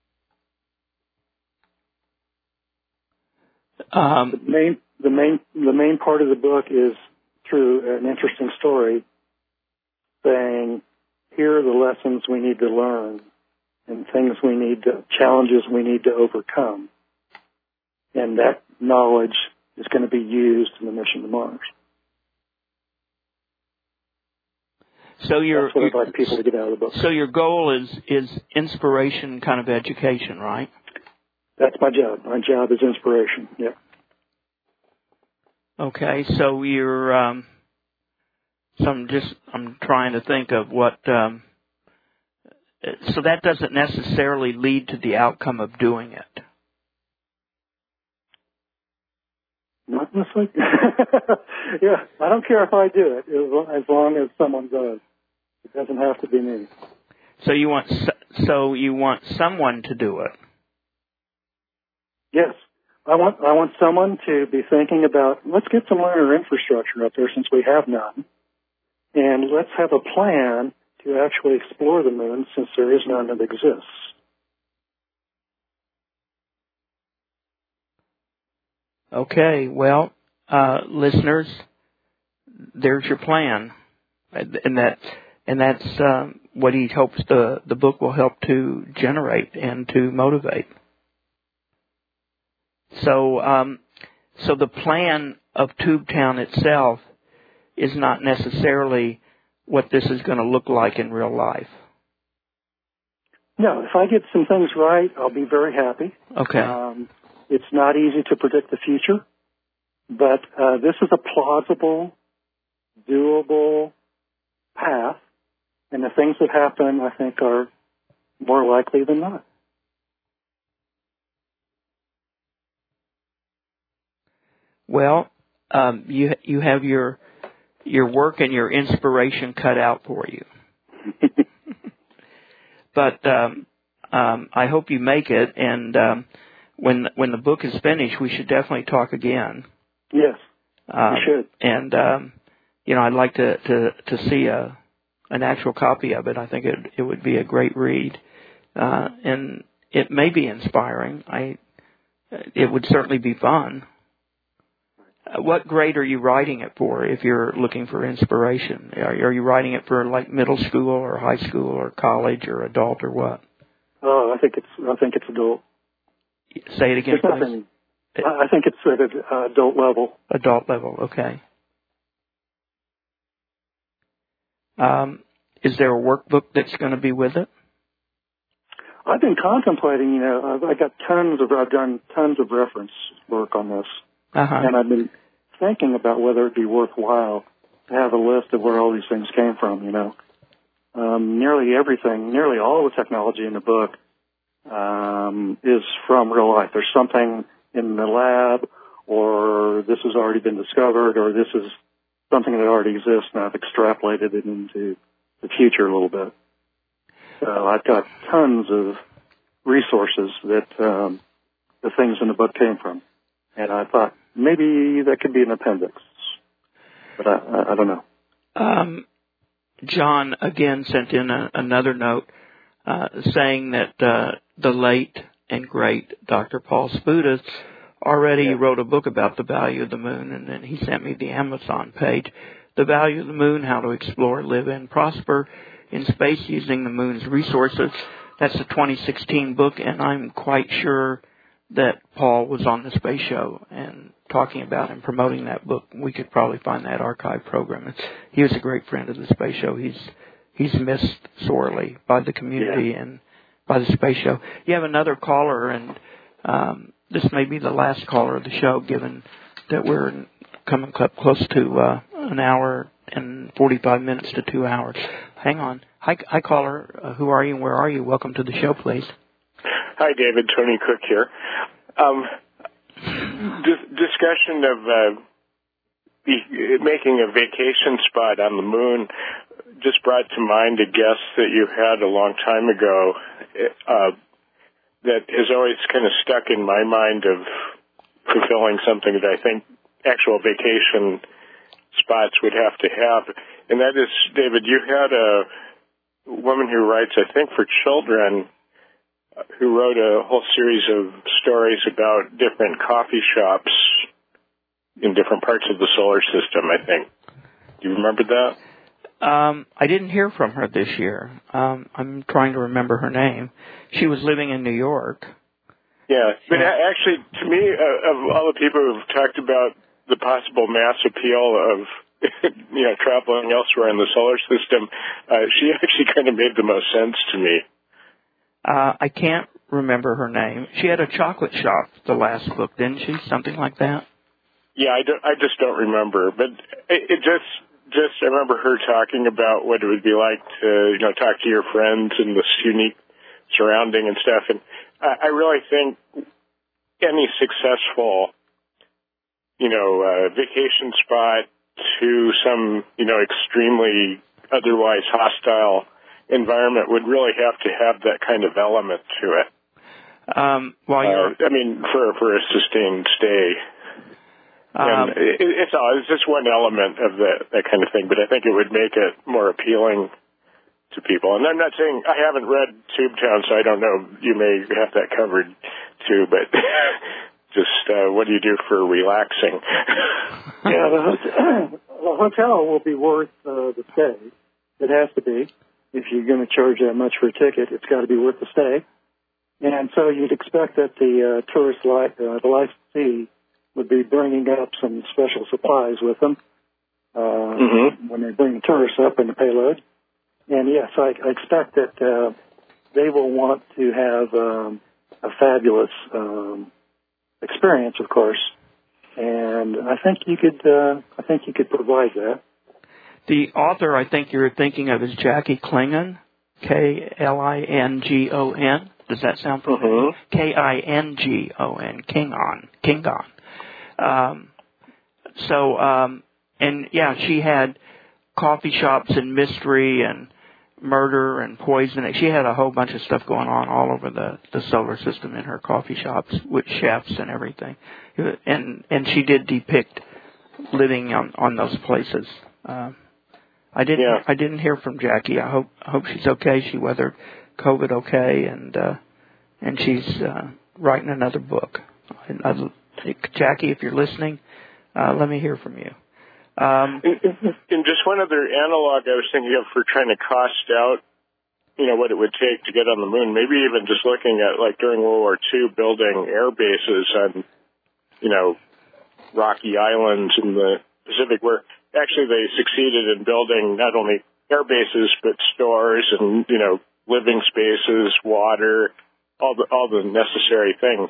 Speaker 4: The main part of the book is through an interesting story saying, here are the lessons we need to learn and challenges we need to overcome. And that knowledge is going to be used in the mission to Mars.
Speaker 3: So
Speaker 4: that's what I'd like people to get out of the book.
Speaker 3: So your goal is inspiration, kind of education, right?
Speaker 4: That's my job. My job is inspiration. Yeah.
Speaker 3: Okay, so you're. I'm trying to think of what. So that doesn't necessarily lead to the outcome of doing it.
Speaker 4: Not necessarily. Yeah, I don't care if I do it, as long as someone does. It doesn't have to be me.
Speaker 3: So you want someone to do it.
Speaker 4: Yes. I want someone to be thinking about, let's get some lunar infrastructure up there since we have none. And let's have a plan to actually explore the moon since there is none that exists.
Speaker 3: Okay, well, listeners, there's your plan. And that's what he hopes the book will help to generate and to motivate. So the plan of Tubetown itself is not necessarily what this is going to look like in real life.
Speaker 4: No, if I get some things right, I'll be very happy.
Speaker 3: Okay.
Speaker 4: It's not easy to predict the future, but this is a plausible, doable path, and the things that happen, I think, are more likely than not.
Speaker 3: Well, you have your work and your inspiration cut out for you. But I hope you make it, and when the book is finished, we should definitely talk again.
Speaker 4: Yes, we should.
Speaker 3: And I'd like to see an actual copy of it. I think it would be a great read, and it may be inspiring. It would certainly be fun. What grade are you writing it for? If you're looking for inspiration, are you writing it for like middle school or high school or college or adult or what?
Speaker 4: Oh, I think it's adult.
Speaker 3: Say it again, please.
Speaker 4: I think it's at an adult level.
Speaker 3: Adult level, okay. Is there a workbook that's going to be with it?
Speaker 4: I've been contemplating. I've done tons of reference work on this. And I've been thinking about whether it'd be worthwhile to have a list of where all these things came from, nearly all the technology in the book is from real life. There's something in the lab, or this has already been discovered, or this is something that already exists, and I've extrapolated it into the future a little bit. So I've got tons of resources that the things in the book came from. And I thought maybe that could be an appendix, but I don't know.
Speaker 3: John again sent in another note saying that the late and great Dr. Paul Spuda already wrote a book about the value of the moon, and then he sent me the Amazon page. The Value of the Moon, How to Explore, Live, and Prosper in Space Using the Moon's Resources. That's a 2016 book, and I'm quite sure that Paul was on the Space Show and talking about and promoting that book. We could probably find that archive program. He was a great friend of the Space Show. He's missed sorely by the community and by the Space Show. You have another caller, and this may be the last caller of the show, given that we're coming close to an hour and 45 minutes to 2 hours. Hang on. Hi, caller. Who are you and where are you? Welcome to the show, please.
Speaker 7: Hi, David. Tony Cook here. Discussion of making a vacation spot on the moon just brought to mind a guest that you had a long time ago that has always kind of stuck in my mind of fulfilling something that I think actual vacation spots would have to have. And that is, David, you had a woman who writes, I think, for children, who wrote a whole series of stories about different coffee shops in different parts of the solar system, I think. Do you remember that?
Speaker 3: I didn't hear from her this year. I'm trying to remember her name. She was living in New York.
Speaker 7: Yeah, but actually, to me, of all the people who've talked about the possible mass appeal of traveling elsewhere in the solar system, she actually kind of made the most sense to me.
Speaker 3: I can't remember her name. She had a chocolate shop, the last book, didn't she? Something like that?
Speaker 7: Yeah, I just don't remember. But it just I remember her talking about what it would be like to, talk to your friends in this unique surrounding and stuff. And I really think any successful, vacation spot to some, extremely otherwise hostile environment would really have to have that kind of element to it. For a sustained stay. It's just one element of that kind of thing, but I think it would make it more appealing to people. And I'm not saying I haven't read Tubetown, so I don't know. You may have that covered too, but just what do you do for relaxing?
Speaker 4: Yeah, the hotel will be worth the stay. It has to be. If you're going to charge that much for a ticket, it's got to be worth the stay. And so you'd expect that the the licensee would be bringing up some special supplies with them when they bring the tourists up in the payload. And yes, I expect that they will want to have a fabulous experience, of course. And I think you could provide that.
Speaker 3: The author I think you're thinking of is Jackie Klingon, Klingon. Does that sound familiar? Kingon, Kingon. And yeah, she had coffee shops and mystery and murder and poison. She had a whole bunch of stuff going on all over the solar system in her coffee shops with chefs and everything. And she did depict living on those places. I didn't hear from Jackie. I hope she's okay. She weathered COVID okay, and she's writing another book. Jackie, if you're listening, let me hear from you.
Speaker 7: And just one other analog I was thinking of for trying to cost out, what it would take to get on the moon. Maybe even just looking at, like, during World War II, building air bases on, rocky islands in the Pacific, where actually they succeeded in building not only air bases but stores and, living spaces, water, all the necessary things.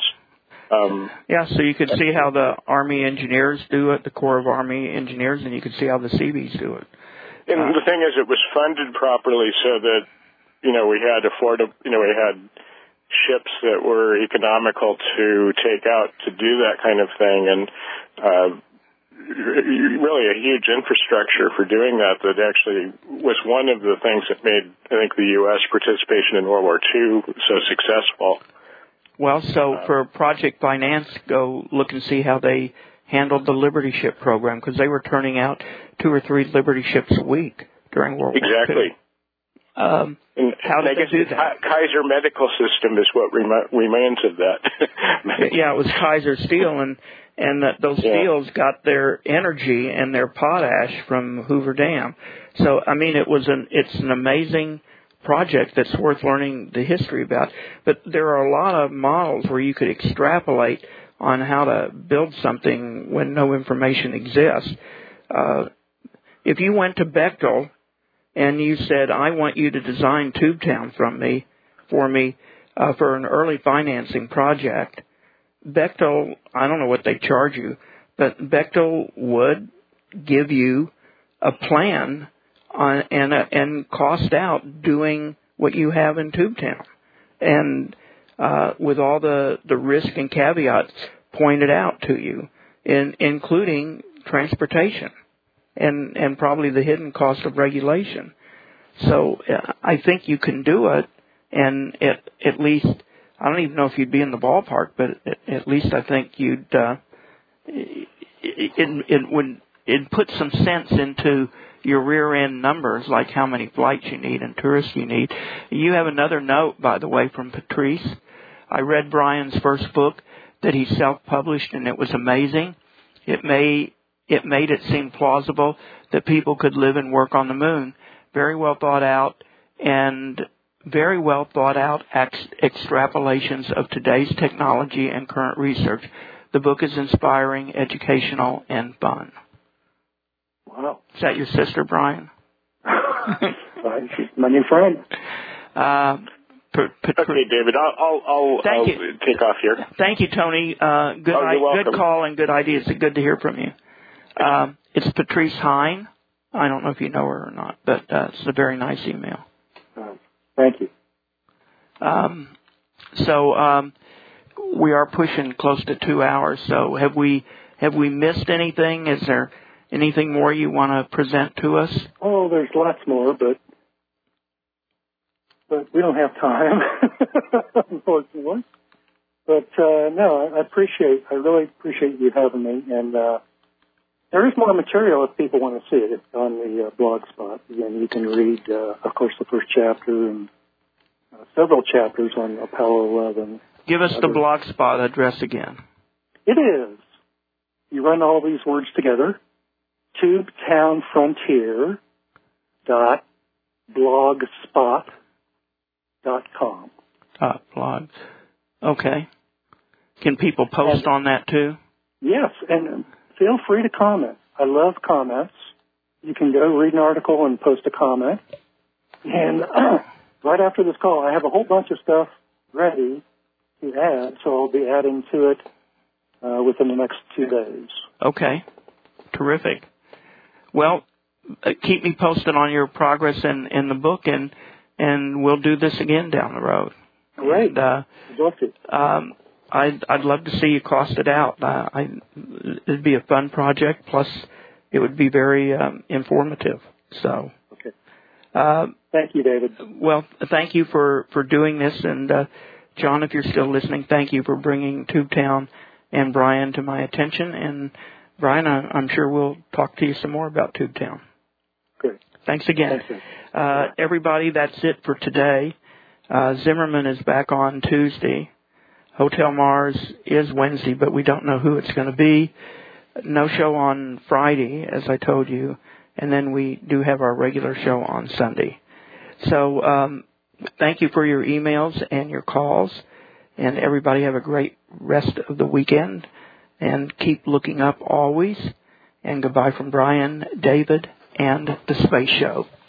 Speaker 3: So you could see how the Army engineers do it, the Corps of Army Engineers, and you could see how the Seabees do it.
Speaker 7: And the thing is, it was funded properly so that, we had we had ships that were economical to take out to do that kind of thing, and really a huge infrastructure for doing that actually was one of the things that made, I think, the U.S. participation in World War II so successful.
Speaker 3: Well, so for Project Finance, go look and see how they handled the Liberty ship program, because they were turning out 2 or 3 Liberty ships a week during World War II.
Speaker 7: Exactly.
Speaker 3: How did they do that?
Speaker 7: Kaiser Medical System is what remains of that.
Speaker 3: Yeah, it was Kaiser Steel, and those steels got their energy and their potash from Hoover Dam. So, I mean, it's an amazing project that's worth learning the history about. But there are a lot of models where you could extrapolate on how to build something when no information exists. If you went to Bechtel and you said, I want you to design Tubetown for me for an early financing project, Bechtel, I don't know what they charge you, but Bechtel would give you a plan and cost out doing what you have in Tubetown, and with all the risk and caveats pointed out to you, including transportation and probably the hidden cost of regulation. So I think you can do it, and at least, I don't even know if you'd be in the ballpark, but at least I think you'd it put some sense into your rear end numbers, like how many flights you need and tourists you need. You have another note, by the way, from Patrice. I read Brian's first book that he self-published, and it was amazing. It made it seem plausible that people could live and work on the moon. Very well thought out, and very well thought out extrapolations of today's technology and current research. The book is inspiring, educational, and fun.
Speaker 4: Wow.
Speaker 3: Is that your sister, Brian?
Speaker 4: She's my new friend.
Speaker 7: Okay, David, I'll take off here.
Speaker 3: Thank you, Tony. Good call and good ideas. It's good to hear from you. It's Patrice Hine. I don't know if you know her or not, but it's a very nice email.
Speaker 4: Thank you.
Speaker 3: So we are pushing close to 2 hours. So have we missed anything? Is there anything more you want to present to us?
Speaker 4: Oh, there's lots more, but we don't have time, unfortunately. But no, I really appreciate you having me, and there is more material if people want to see it. It's on the blog spot. Again, you can read, of course, the first chapter and several chapters on Apollo 11.
Speaker 3: Give us the blog spot address again.
Speaker 4: It is. You run all these words together. TubetownFrontier.blogspot.com.
Speaker 3: Blog. Okay. Can people post on that too?
Speaker 4: Yes, and feel free to comment. I love comments. You can go read an article and post a comment. And right after this call, I have a whole bunch of stuff ready to add, so I'll be adding to it within the next 2 days.
Speaker 3: Okay. Terrific. Well, keep me posted on your progress in the book, and we'll do this again down the road.
Speaker 4: Great.
Speaker 3: And, I'd love to see you cost it out. It'd be a fun project, plus it would be very informative. So.
Speaker 4: Okay. Thank you, David.
Speaker 3: Well, thank you for doing this, and John, if you're still listening, thank you for bringing Tubetown and Brian to my attention. And Brian, I'm sure we'll talk to you some more about Tubetown.
Speaker 4: Great.
Speaker 3: Thanks again.
Speaker 4: Thank you.
Speaker 3: Everybody, that's it for today. Zimmerman is back on Tuesday. Hotel Mars is Wednesday, but we don't know who it's going to be. No show on Friday, as I told you, and then we do have our regular show on Sunday. So thank you for your emails and your calls, and everybody have a great rest of the weekend, and keep looking up always. And goodbye from Brian, David, and the Space Show.